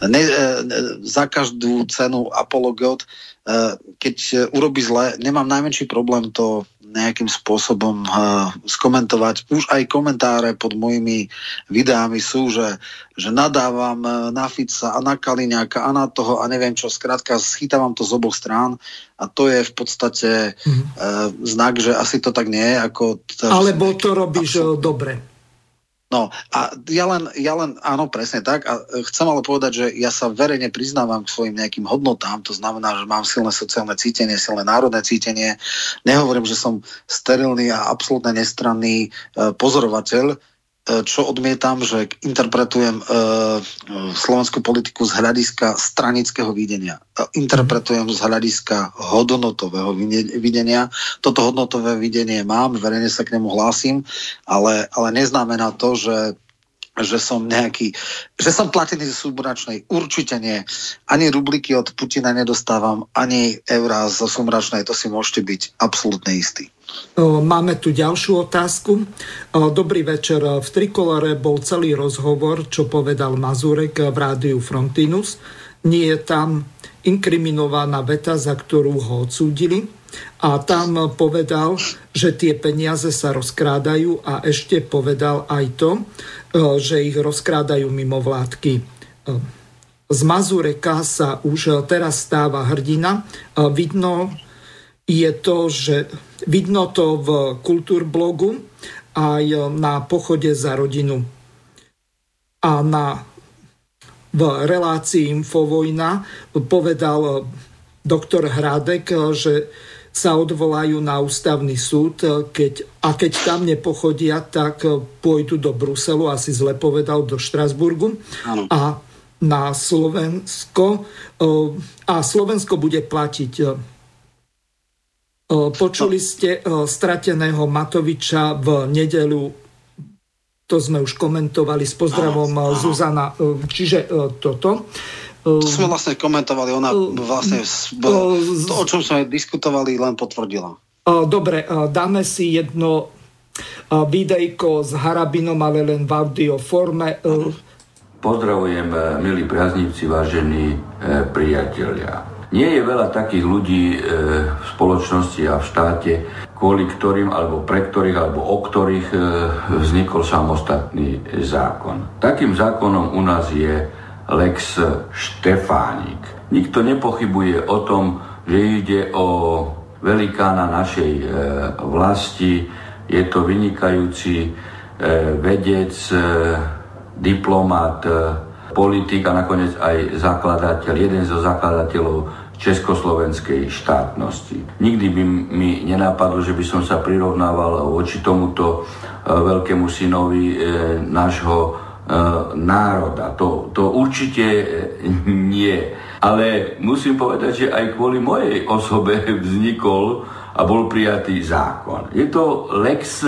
za každú cenu apologot. Keď urobí zle, nemám najmenší problém to nejakým spôsobom skomentovať. Už aj komentáre pod mojimi videami sú, že nadávam na Fica a na Kaliňáka a na toho a neviem čo. Skrátka, schytávam to z oboch strán a to je v podstate znak, že asi to tak nie je. Alebo to robíš dobre. No a ja len, áno, presne tak. A chcem ale povedať, že ja sa verejne priznávam k svojim nejakým hodnotám. To znamená, že mám silné sociálne cítenie, silné národné cítenie. Nehovorím, že som sterilný a absolútne nestranný pozorovateľ, čo odmietam, že interpretujem slovenskú politiku z hľadiska stranického videnia. Interpretujem z hľadiska hodnotového videnia. Toto hodnotové videnie mám, verejne sa k nemu hlásim, ale neznamená to, že som platený zo súmračnej. Určite nie. Ani rubliky od Putina nedostávam, ani eurá zo súmračnej. To si môžete byť absolútne istí. Máme tu ďalšiu otázku. Dobrý večer. V Trikolore bol celý rozhovor, čo povedal Mazurek v rádiu Frontinus. Nie je tam inkriminovaná veta, za ktorú ho odsúdili. A tam povedal, že tie peniaze sa rozkrádajú a ešte povedal aj to, že ich rozkrádajú mimovládky. Z Mazureka sa už teraz stáva hrdina. Vidno to v Kultúrblogu aj na Pochode za rodinu. A v relácii Infovojna povedal doktor Hradek, že sa odvolajú na ústavný súd, keď tam nepochodia, tak pôjdu do Bruselu, asi zle povedal, do Štrasburgu. Áno. A na Slovensko bude platiť. Počuli ste strateného Matoviča v nedeľu, to sme už komentovali, s pozdravom Zuzana. Čiže toto. To sme vlastne komentovali, ona vlastne to, o čom sme diskutovali, len potvrdila. Dobre, dáme si jedno videjko s Harabinom, ale len v audio forme. Pozdravujem, milí priaznivci, vážení priatelia. Nie je veľa takých ľudí v spoločnosti a v štáte, kvôli ktorým, alebo pre ktorých, alebo o ktorých vznikol samostatný zákon. Takým zákonom u nás je Lex Štefánik. Nikto nepochybuje o tom, že ide o velikána našej vlasti. Je to vynikajúci vedec, diplomat, politik a nakoniec aj zakladateľ, jeden zo zakladateľov československej štátnosti. Nikdy by mi nenapadlo, že by som sa prirovnával voči tomuto veľkému synovi nášho národa. To určite nie. Ale musím povedať, že aj kvôli mojej osobe vznikol a bol prijatý zákon. Je to Lex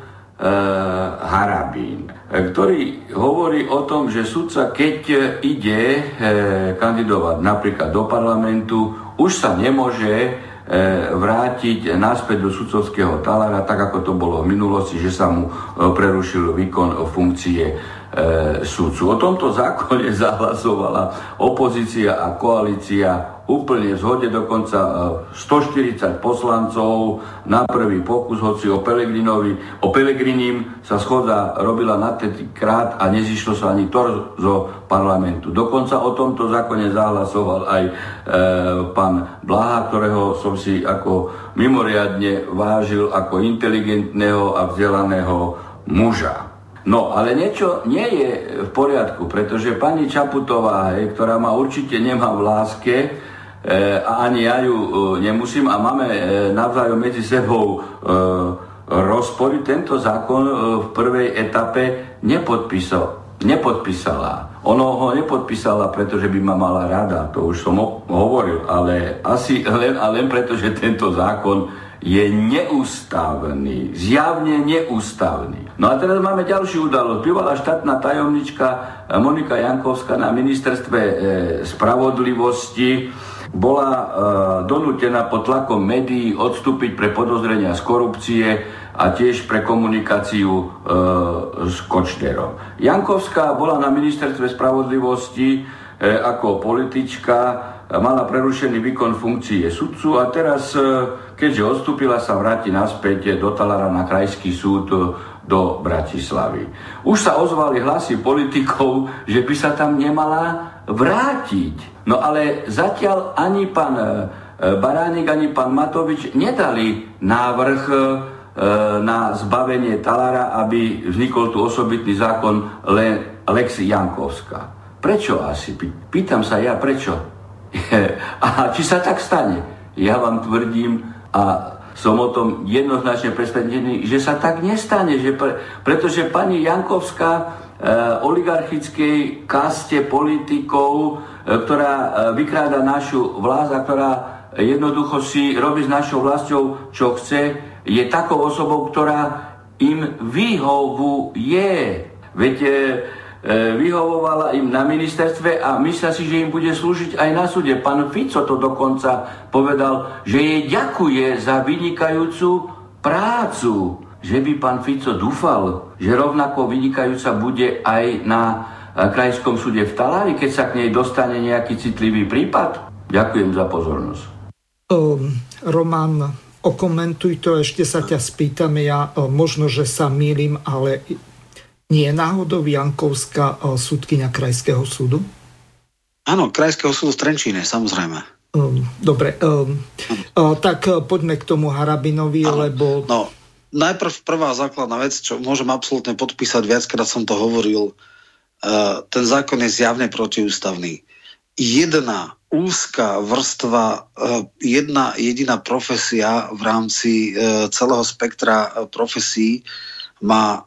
Harabín, ktorý hovorí o tom, že sudca, keď ide kandidovať napríklad do parlamentu, už sa nemôže vrátiť naspäť do sudcovského talára, tak ako to bolo v minulosti, že sa mu prerušil výkon funkcie sudcu. O tomto zákone zahlasovala opozícia a koalícia úplne v zhode, dokonca 140 poslancov na prvý pokus, hoci o Pelegrinim sa schoda robila na krát a nezišlo sa ani to zo parlamentu. Dokonca o tomto zákone zahlasoval aj pán Blaha, ktorého som si ako mimoriadne vážil ako inteligentného a vzdelaného muža. No, ale niečo nie je v poriadku, pretože pani Čaputová, ktorá ma určite nemá v láske, a ani ja ju nemusím, a máme navzájom medzi sebou rozpory, tento zákon v prvej etape nepodpísala. Ono ho nepodpísala, pretože by ma mala rada, to už som hovoril, ale asi len preto, že tento zákon je neústavný, zjavne neústavný. No a teraz máme ďalšiu udalosť. Bývalá štátna tajomnička Monika Jankovská na ministerstve spravodlivosti bola donútená pod tlakom médií odstúpiť pre podozrenia z korupcie a tiež pre komunikáciu s Kočnerom. Jankovská bola na ministerstve spravodlivosti ako politička, mala prerušený výkon funkcie sudcu a teraz, keďže odstúpila, sa vráti naspäť do talára na krajský súd do Bratislavy. Už sa ozvali hlasy politikov, že by sa tam nemala vrátiť. No ale zatiaľ ani pán Baránik, ani pán Matovič nedali návrh na zbavenie talára, aby vznikol tu osobitný zákon Lex Jankovská. Prečo asi? Pýtam sa ja, prečo? A či sa tak stane? Ja vám tvrdím a som o tom jednoznačne presvedčený, že sa tak nestane, pretože pani Jankovská oligarchickej kaste politikov, ktorá vykráda našu vlast a ktorá jednoducho si robí s našou vlastou, čo chce, je takou osobou, ktorá im vyhovuje. Veď vyhovovala im na ministerstve a myslia si, že im bude slúžiť aj na súde. Pán Fico to dokonca povedal, že jej ďakuje za vynikajúcu prácu. Že by pán Fico dúfal, že rovnako vynikajúca bude aj na krajskom súde v Talári, keď sa k nej dostane nejaký citlivý prípad. Ďakujem za pozornosť. Roman, okomentuj to, ešte sa ťa spýtam. Ja možno, že sa mýlim, ale nie je náhodou Jankovská súdkyňa krajského súdu? Áno, krajského súdu v Trenčíne, samozrejme. Dobre, tak poďme k tomu Harabinovi, lebo... No, najprv prvá základná vec, čo môžem absolútne podpísať, viackrát som to hovoril, ten zákon je zjavne protiústavný. Jedna úzka vrstva, jedna jediná profesia v rámci celého spektra profesí má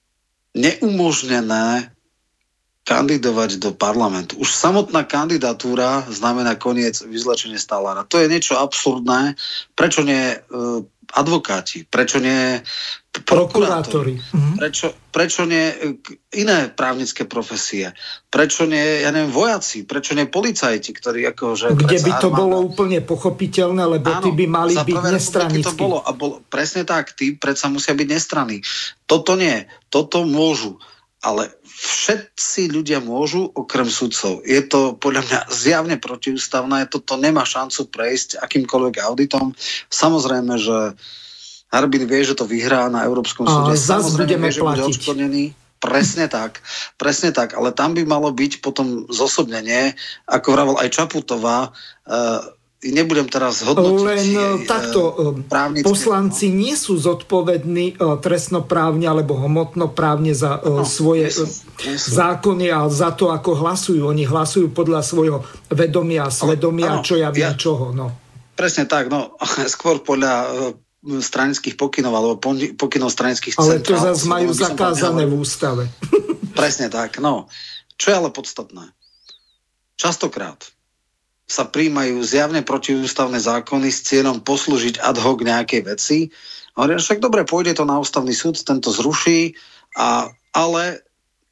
neumožnené kandidovať do parlamentu. Už samotná kandidatúra znamená koniec vyzlečenia z talára. To je niečo absurdné. Prečo nie advokáti? Prečo nie prokurátori? Prečo nie iné právnické profesie? Prečo nie, ja neviem, vojaci? Prečo nie policajti, ktorí akože... Kde by to bolo úplne pochopiteľné, lebo tí by mali byť nestranickí. Presne tak, tí predsa musia byť nestranní. Toto nie, toto môžu. Ale všetci ľudia môžu, okrem sudcov. Je to podľa mňa zjavne protiústavné, toto nemá šancu prejsť akýmkoľvek auditom. Samozrejme, že Harbin vie, že to vyhrá na Európskom súde. Samozrejme, že bude odškodnený. Presne tak, ale tam by malo byť potom zosobnenie, ako vravel aj Čaputová, nebudem teraz hodnotiť. Len takto, poslanci nie sú zodpovední trestnoprávne alebo hmotnoprávne za svoje zákony a za to, ako hlasujú. Oni hlasujú podľa svojho vedomia a svedomia, čo ja viem čoho. No. Presne tak, skôr podľa stranických pokynov alebo pokynov stranických centrál. Ale to zase majú zakázané v ústave. Presne tak, Čo je ale podstatné? Častokrát sa prijímajú zjavne protiústavné zákony s cieľom poslúžiť ad hoc nejakej veci. Hovorím, však dobre, pôjde to na ústavný súd, tento zruší, ale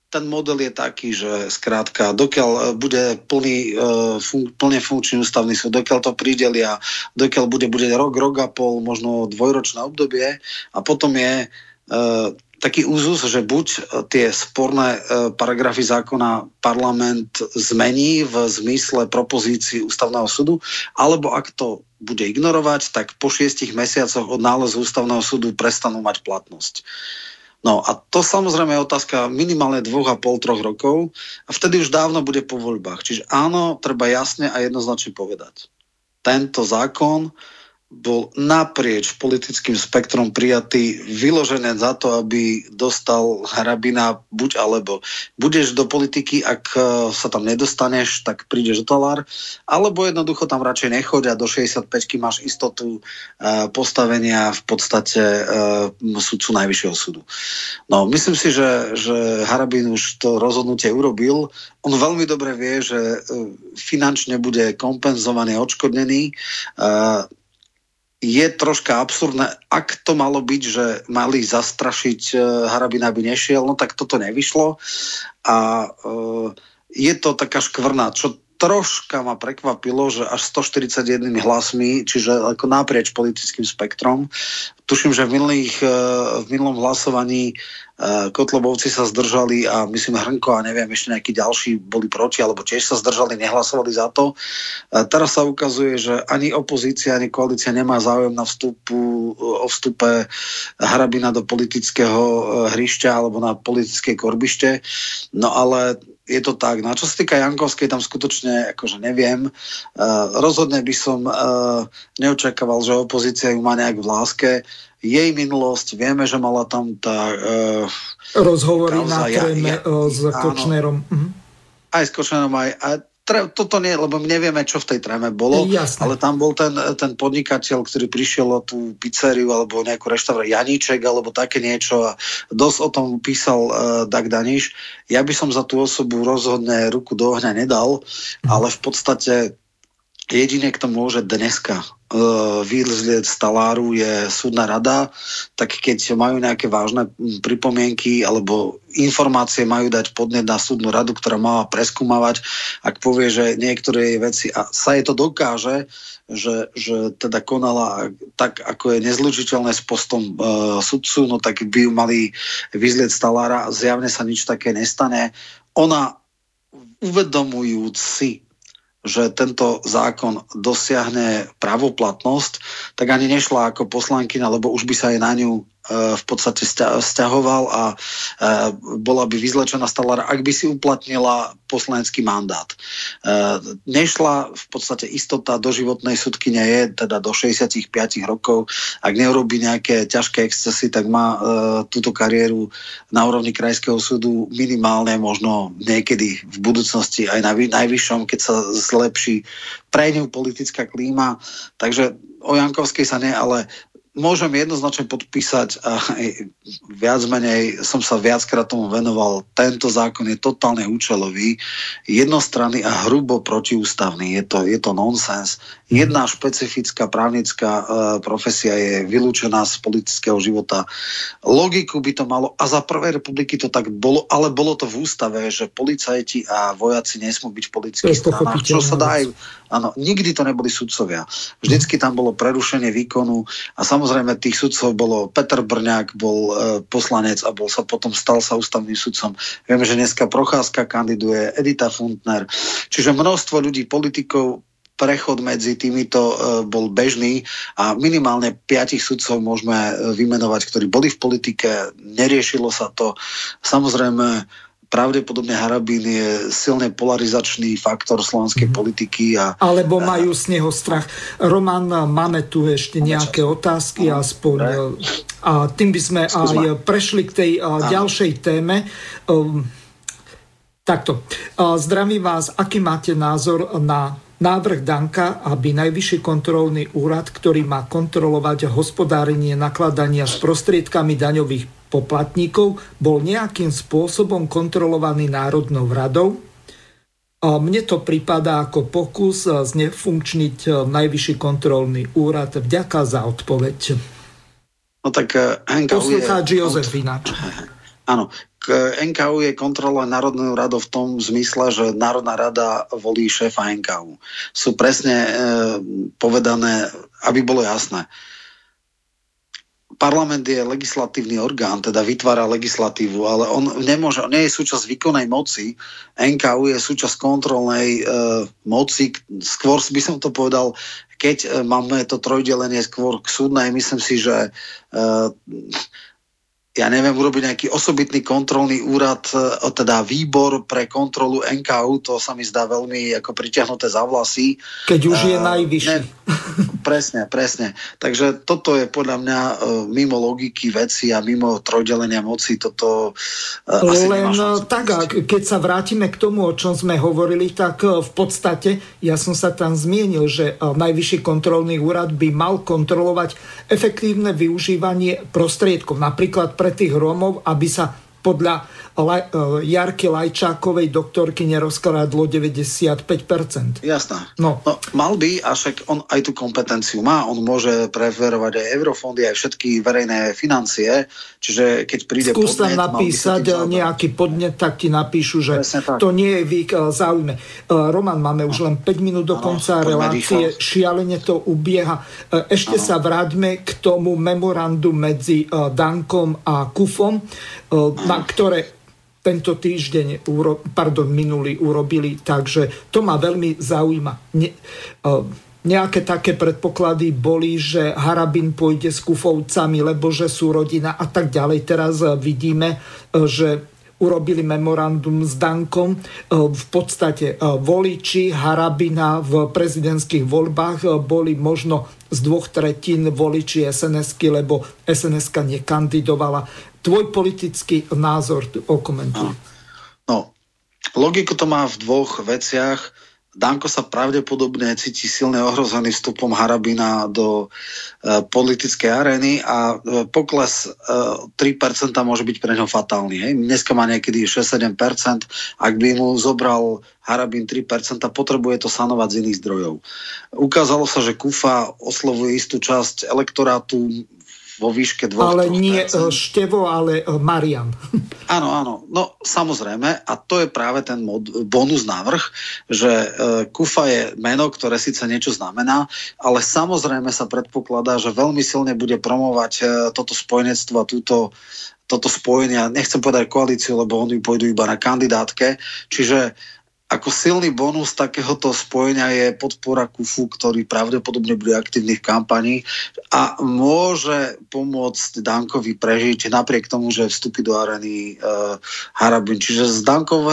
ten model je taký, že skrátka, dokiaľ bude plne funkčný ústavný súd, dokiaľ to pridelia, dokiaľ bude rok a pol, možno dvojročné obdobie a potom je taký úzus, že buď tie sporné paragrafy zákona parlament zmení v zmysle propozícií ústavného súdu, alebo ak to bude ignorovať, tak po 6 mesiacoch od nálezu ústavného súdu prestanú mať platnosť. No a to samozrejme je otázka minimálne 2,5-3 rokov a vtedy už dávno bude po voľbách. Čiže áno, treba jasne a jednoznačne povedať. Tento zákon bol naprieč politickým spektrom prijatý vyložené za to, aby dostal Harabina buď alebo. Budeš do politiky, ak sa tam nedostaneš, tak prídeš do talár, alebo jednoducho tam radšej nechoď a do 65-ky máš istotu postavenia v podstate sudcu Najvyššieho súdu. No, myslím si, že Harabin už to rozhodnutie urobil. On veľmi dobre vie, že finančne bude kompenzovaný, odškodnený. Je troška absurdné, ak to malo byť, že mali zastrašiť Harabina, aby nešiel, no tak toto nevyšlo a je to taká škvrna, čo troška ma prekvapilo, že až 141 hlasmi, čiže ako naprieč politickým spektrom. Tuším, že v minulom hlasovaní Kotlebovci sa zdržali a myslím Hrnko a neviem, ešte nejakí ďalší boli proti, alebo tiež sa zdržali, nehlasovali za to. Teraz sa ukazuje, že ani opozícia, ani koalícia nemá záujem na vstupe Harabina do politického hrišťa alebo na politické korbište. No ale je to tak. No a čo sa týka Jankovskej, tam skutočne akože neviem. Rozhodne by som neočakával, že opozícia ju má nejak v láske. Jej minulosť, vieme, že mala tam tá rozhovory na tréme s Kočnerom. Aj s Kočnerom, toto nie, lebo my nevieme, čo v tej tréme bolo, jasne. Ale tam bol ten podnikateľ, ktorý prišiel o tú pizzeriu alebo nejakú reštauráciu Janíček alebo také niečo a dosť o tom písal Dag Daniš. Ja by som za tú osobu rozhodne ruku do ohňa nedal, ale v podstate jedine, kto môže dneska vyzlieť z taláru, je súdna rada, tak keď majú nejaké vážne pripomienky alebo informácie majú dať podnet na súdnu radu, ktorá má preskúmavať, ak povie, že niektoré veci a sa jej to dokáže, že teda konala tak, ako je nezlučiteľné s postom sudcu, no tak by ju mali vyzlieť z talára. Zjavne sa nič také nestane. Ona, uvedomujúc si, že tento zákon dosiahne pravoplatnosť, tak ani nešla ako poslankyňa, lebo už by sa aj na ňu v podstate sťahoval a bola by vyzlečená z talára, ak by si uplatnila poslanecký mandát. Nešla v podstate istota doživotnej sudkyne je teda do 65 rokov. Ak neurobí nejaké ťažké excesy, tak má túto kariéru na úrovni krajského súdu minimálne možno niekedy v budúcnosti aj na najvyššom, keď sa zlepší pre ňu politická klíma. Takže o Jankovskej sa nie, ale môžem jednoznačne podpísať a viac menej som sa viackrát tomu venoval. Tento zákon je totálne účelový, jednostranný a hrubo protiústavný. Je to nonsens. Jedna špecifická právnická profesia je vylúčená z politického života. Logiku by to malo, a za prvej republiky to tak bolo, ale bolo to v ústave, že policajti a vojaci nesmú byť v politických stranách. Čo sa dá aj... Áno, nikdy to neboli sudcovia. Vždycky tam bolo prerušenie výkonu a samozrejme tých sudcov bolo Peter Brňák, bol poslanec a stal sa ústavným sudcom. Vieme, že dneska Procházka kandiduje, Edita Funtner. Čiže množstvo ľudí, politikov, prechod medzi týmito bol bežný a minimálne 5 sudcov môžeme vymenovať, ktorí boli v politike, neriešilo sa to. Samozrejme, pravdepodobne Harabín je silne polarizačný faktor slovenskej politiky. Alebo majú z neho strach. Roman, máme tu ešte nejaké otázky aspoň. A tým by sme aj prešli k tej ďalšej téme. Takto. Zdravím vás. Aký máte názor na návrh Danka, aby Najvyšší kontrolný úrad, ktorý má kontrolovať hospodárenie nakladania s prostriedkami daňových poplatníkov, bol nejakým spôsobom kontrolovaný Národnou radou? Mne to pripadá ako pokus znefunkčniť Najvyšší kontrolný úrad. Vďaka za odpoveď. No tak Henka poslucháč Jozef ináč. Áno, NKÚ je kontrola Národnou radou v tom zmysle, že Národná rada volí šéfa NKÚ. Sú presne povedané, aby bolo jasné. Parlament je legislatívny orgán, teda vytvára legislatívu, ale on nie je súčasť výkonnej moci. NKÚ je súčasť kontrolnej moci. Skôr by som to povedal, keď máme to trojdelenie skôr k súdnej, myslím si, že ja neviem, urobiť nejaký osobitný kontrolný úrad, teda výbor pre kontrolu NKÚ, to sa mi zdá veľmi ako pritiahnuté za vlasy. Keď už je najvyšší. Presne. Takže toto je podľa mňa mimo logiky veci a mimo trojdelenia moci. Toto asi len tak, keď sa vrátime k tomu, o čom sme hovorili, tak v podstate ja som sa tam zmienil, že najvyšší kontrolný úrad by mal kontrolovať efektívne využívanie prostriedkov. Napríklad pre tých Rómov, aby sa podľa Jarky Lajčákovej doktorky nerozkradlo 95%. Jasné. No, mal by, a však on aj tú kompetenciu má, on môže preverovať aj eurofondy, aj všetky verejné financie, čiže keď príde skús tam napísať nejaký podnet, tak ti napíšu, že to nie je v ich záujme. Roman, máme už len 5 minút do konca relácie, šialene to ubieha. Ešte sa vráťme k tomu memorandu medzi Dankom a Kufom, na ktoré tento týždeň, minulý urobili, takže to ma veľmi zaujíma. Nejaké také predpoklady boli, že Harabin pôjde s Kufovcami, lebo že sú rodina a tak ďalej. Teraz vidíme, že urobili memorandum s Dankom. V podstate voliči Harabina v prezidentských voľbách boli možno z 2/3 voliči SNS-ky, lebo SNS-ka nekandidovala. Tvoj politický názor okomentuj. No, logiku to má v dvoch veciach. Danko sa pravdepodobne cíti silne ohrozený vstupom Harabina do politickej arény a pokles 3% môže byť pre ňo fatálny. Hej? Dneska má niekedy 6-7%. Ak by mu zobral Harabin 3%, potrebuje to sanovať z iných zdrojov. Ukázalo sa, že Kufa oslovuje istú časť elektorátu vo výške 2%. Ale nie Števo, ale Marian. Áno. No samozrejme, a to je práve ten bonus návrh, že Kufa je meno, ktoré síce niečo znamená, ale samozrejme sa predpokladá, že veľmi silne bude promovať toto spojenectvo a toto spojenie. Nechcem povedať koalíciu, lebo oni pôjdu iba na kandidátke. Čiže ako silný bonus takéhoto spojenia je podpora Kufu, ktorý pravdepodobne bude aktívny v kampani a môže pomôcť Dankovi prežiť napriek tomu, že vstúpi do arény Harabin. Čiže z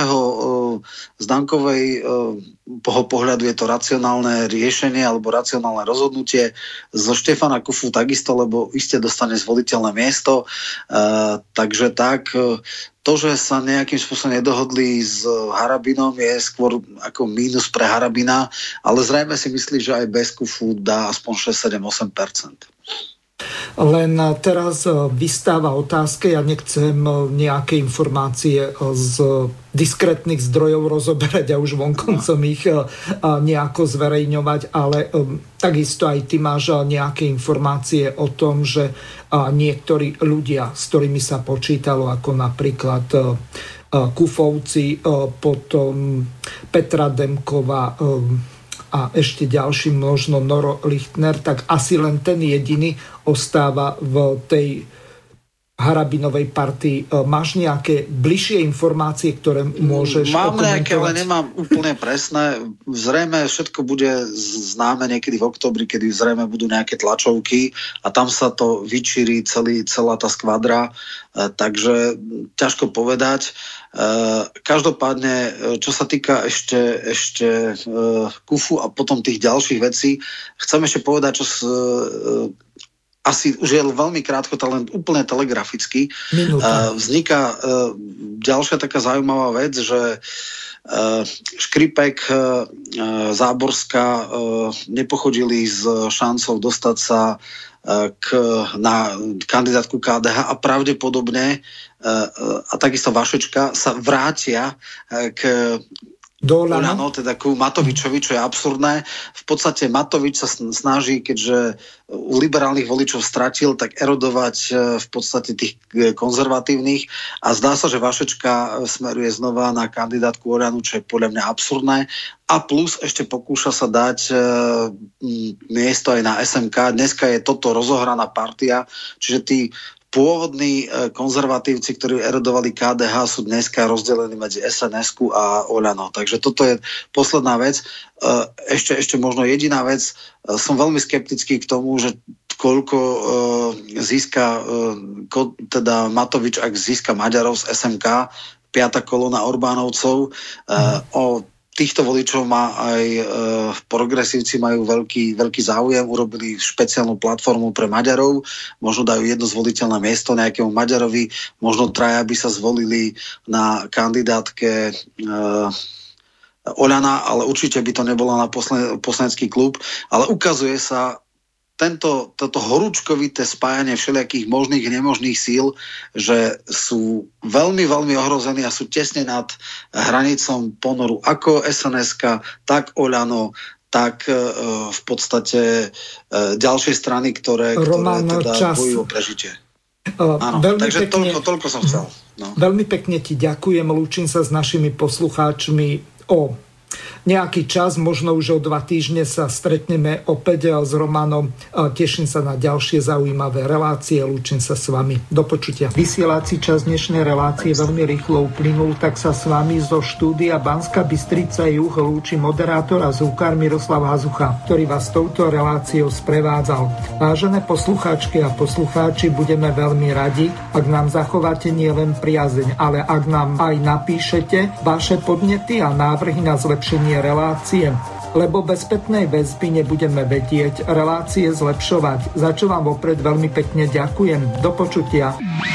Dankovej pohľadu je to racionálne riešenie alebo racionálne rozhodnutie. Zo Štefana Kufu takisto, lebo iste dostane zvoliteľné miesto. Takže tak, to, že sa nejakým spôsobom nedohodli s Harabinom, je skôr ako mínus pre Harabina, ale zrejme si myslí, že aj bez Kufu dá aspoň 6-7-8%. Len teraz vystáva otázka, ja nechcem nejaké informácie z diskrétnych zdrojov rozoberať a už vonkoncom ich nejako zverejňovať, ale takisto aj ty máš nejaké informácie o tom, že niektorí ľudia, s ktorými sa počítalo, ako napríklad Kufovci, potom Petra Demková a ešte ďalší možno Noro Lichtner, tak asi len ten jediný ostáva v tej Harabinovej partii. Máš nejaké bližšie informácie, ktoré môžeš Mám okomentovať? nejaké, ale nemám úplne presné. Zrejme všetko bude známe niekedy v októbri, kedy zrejme budú nejaké tlačovky a tam sa to vyčíri celá tá skvadra. Takže ťažko povedať. Každopádne, čo sa týka ešte Kufu a potom tých ďalších vecí, chcem ešte povedať, čo asi už je veľmi krátko, len úplne telegraficky. Vzniká ďalšia taká zaujímavá vec, že Škripek, Záborská nepochodili s šancou dostať sa na kandidátku KDH a pravdepodobne a takisto Vašečka sa vrátia k Oľano, teda ku Matovičovi, čo je absurdné. V podstate Matovič sa snaží, keďže u liberálnych voličov stratil, tak erodovať v podstate tých konzervatívnych a zdá sa, že Vašečka smeruje znova na kandidátku Oľanu, čo je podľa mňa absurdné. A plus ešte pokúša sa dať miesto aj na SMK. Dneska je toto rozohraná partia, čiže tí pôvodní konzervatívci, ktorí erodovali KDH, sú dneska rozdelení medzi SNS-ku a Oľano. Takže toto je posledná vec. Ešte možno jediná vec. Som veľmi skeptický k tomu, že koľko získa teda Matovič, ak získa Maďarov z SMK, 5. kolóna Orbánovcov. O týchto voličov má aj progresívci, majú veľký záujem, urobili špeciálnu platformu pre Maďarov, možno dajú jedno zvoliteľné miesto nejakému Maďarovi, možno traja by sa zvolili na kandidátke Oľana, ale určite by to nebolo na poslanecký klub, ale ukazuje sa toto horúčkovité spájanie všelijakých možných a nemožných síl, že sú veľmi, veľmi ohrození a sú tesne nad hranicom ponoru ako SNS-ka, tak Oľano, tak v podstate ďalšie strany, ktoré teda bojujú o prežitie. Áno, takže pekne, toľko som chcel. No. Veľmi pekne ti ďakujem, lúčim sa s našimi poslucháčmi o nejaký čas, možno už o 2 týždne sa stretneme opäť s Romanom. Teším sa na ďalšie zaujímavé relácie. Lúčim sa s vami. Do počutia. Vysielací čas dnešnej relácie veľmi rýchlo uplynul, tak sa s vami zo štúdia Banská Bystrica Juh lúči moderátor a zvukár Miroslav Hazucha, ktorý vás touto reláciou sprevádzal. Vážené poslucháčky a poslucháči, budeme veľmi radi, ak nám zachováte nielen priazeň, ale ak nám aj napíšete vaše podnety a návrhy na zlepšenie relácie, lebo bez spätnej väzby nebudeme vedieť relácie zlepšovať. Za čo vám vopred veľmi pekne ďakujem. Do počutia.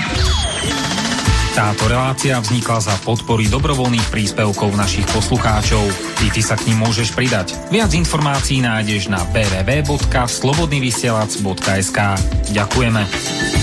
Táto relácia vznikla za podpory dobrovoľných príspevkov našich poslucháčov. Ty sa k nim môžeš pridať. Viac informácií nájdeš na www.slobodnyvysielac.sk. Ďakujeme.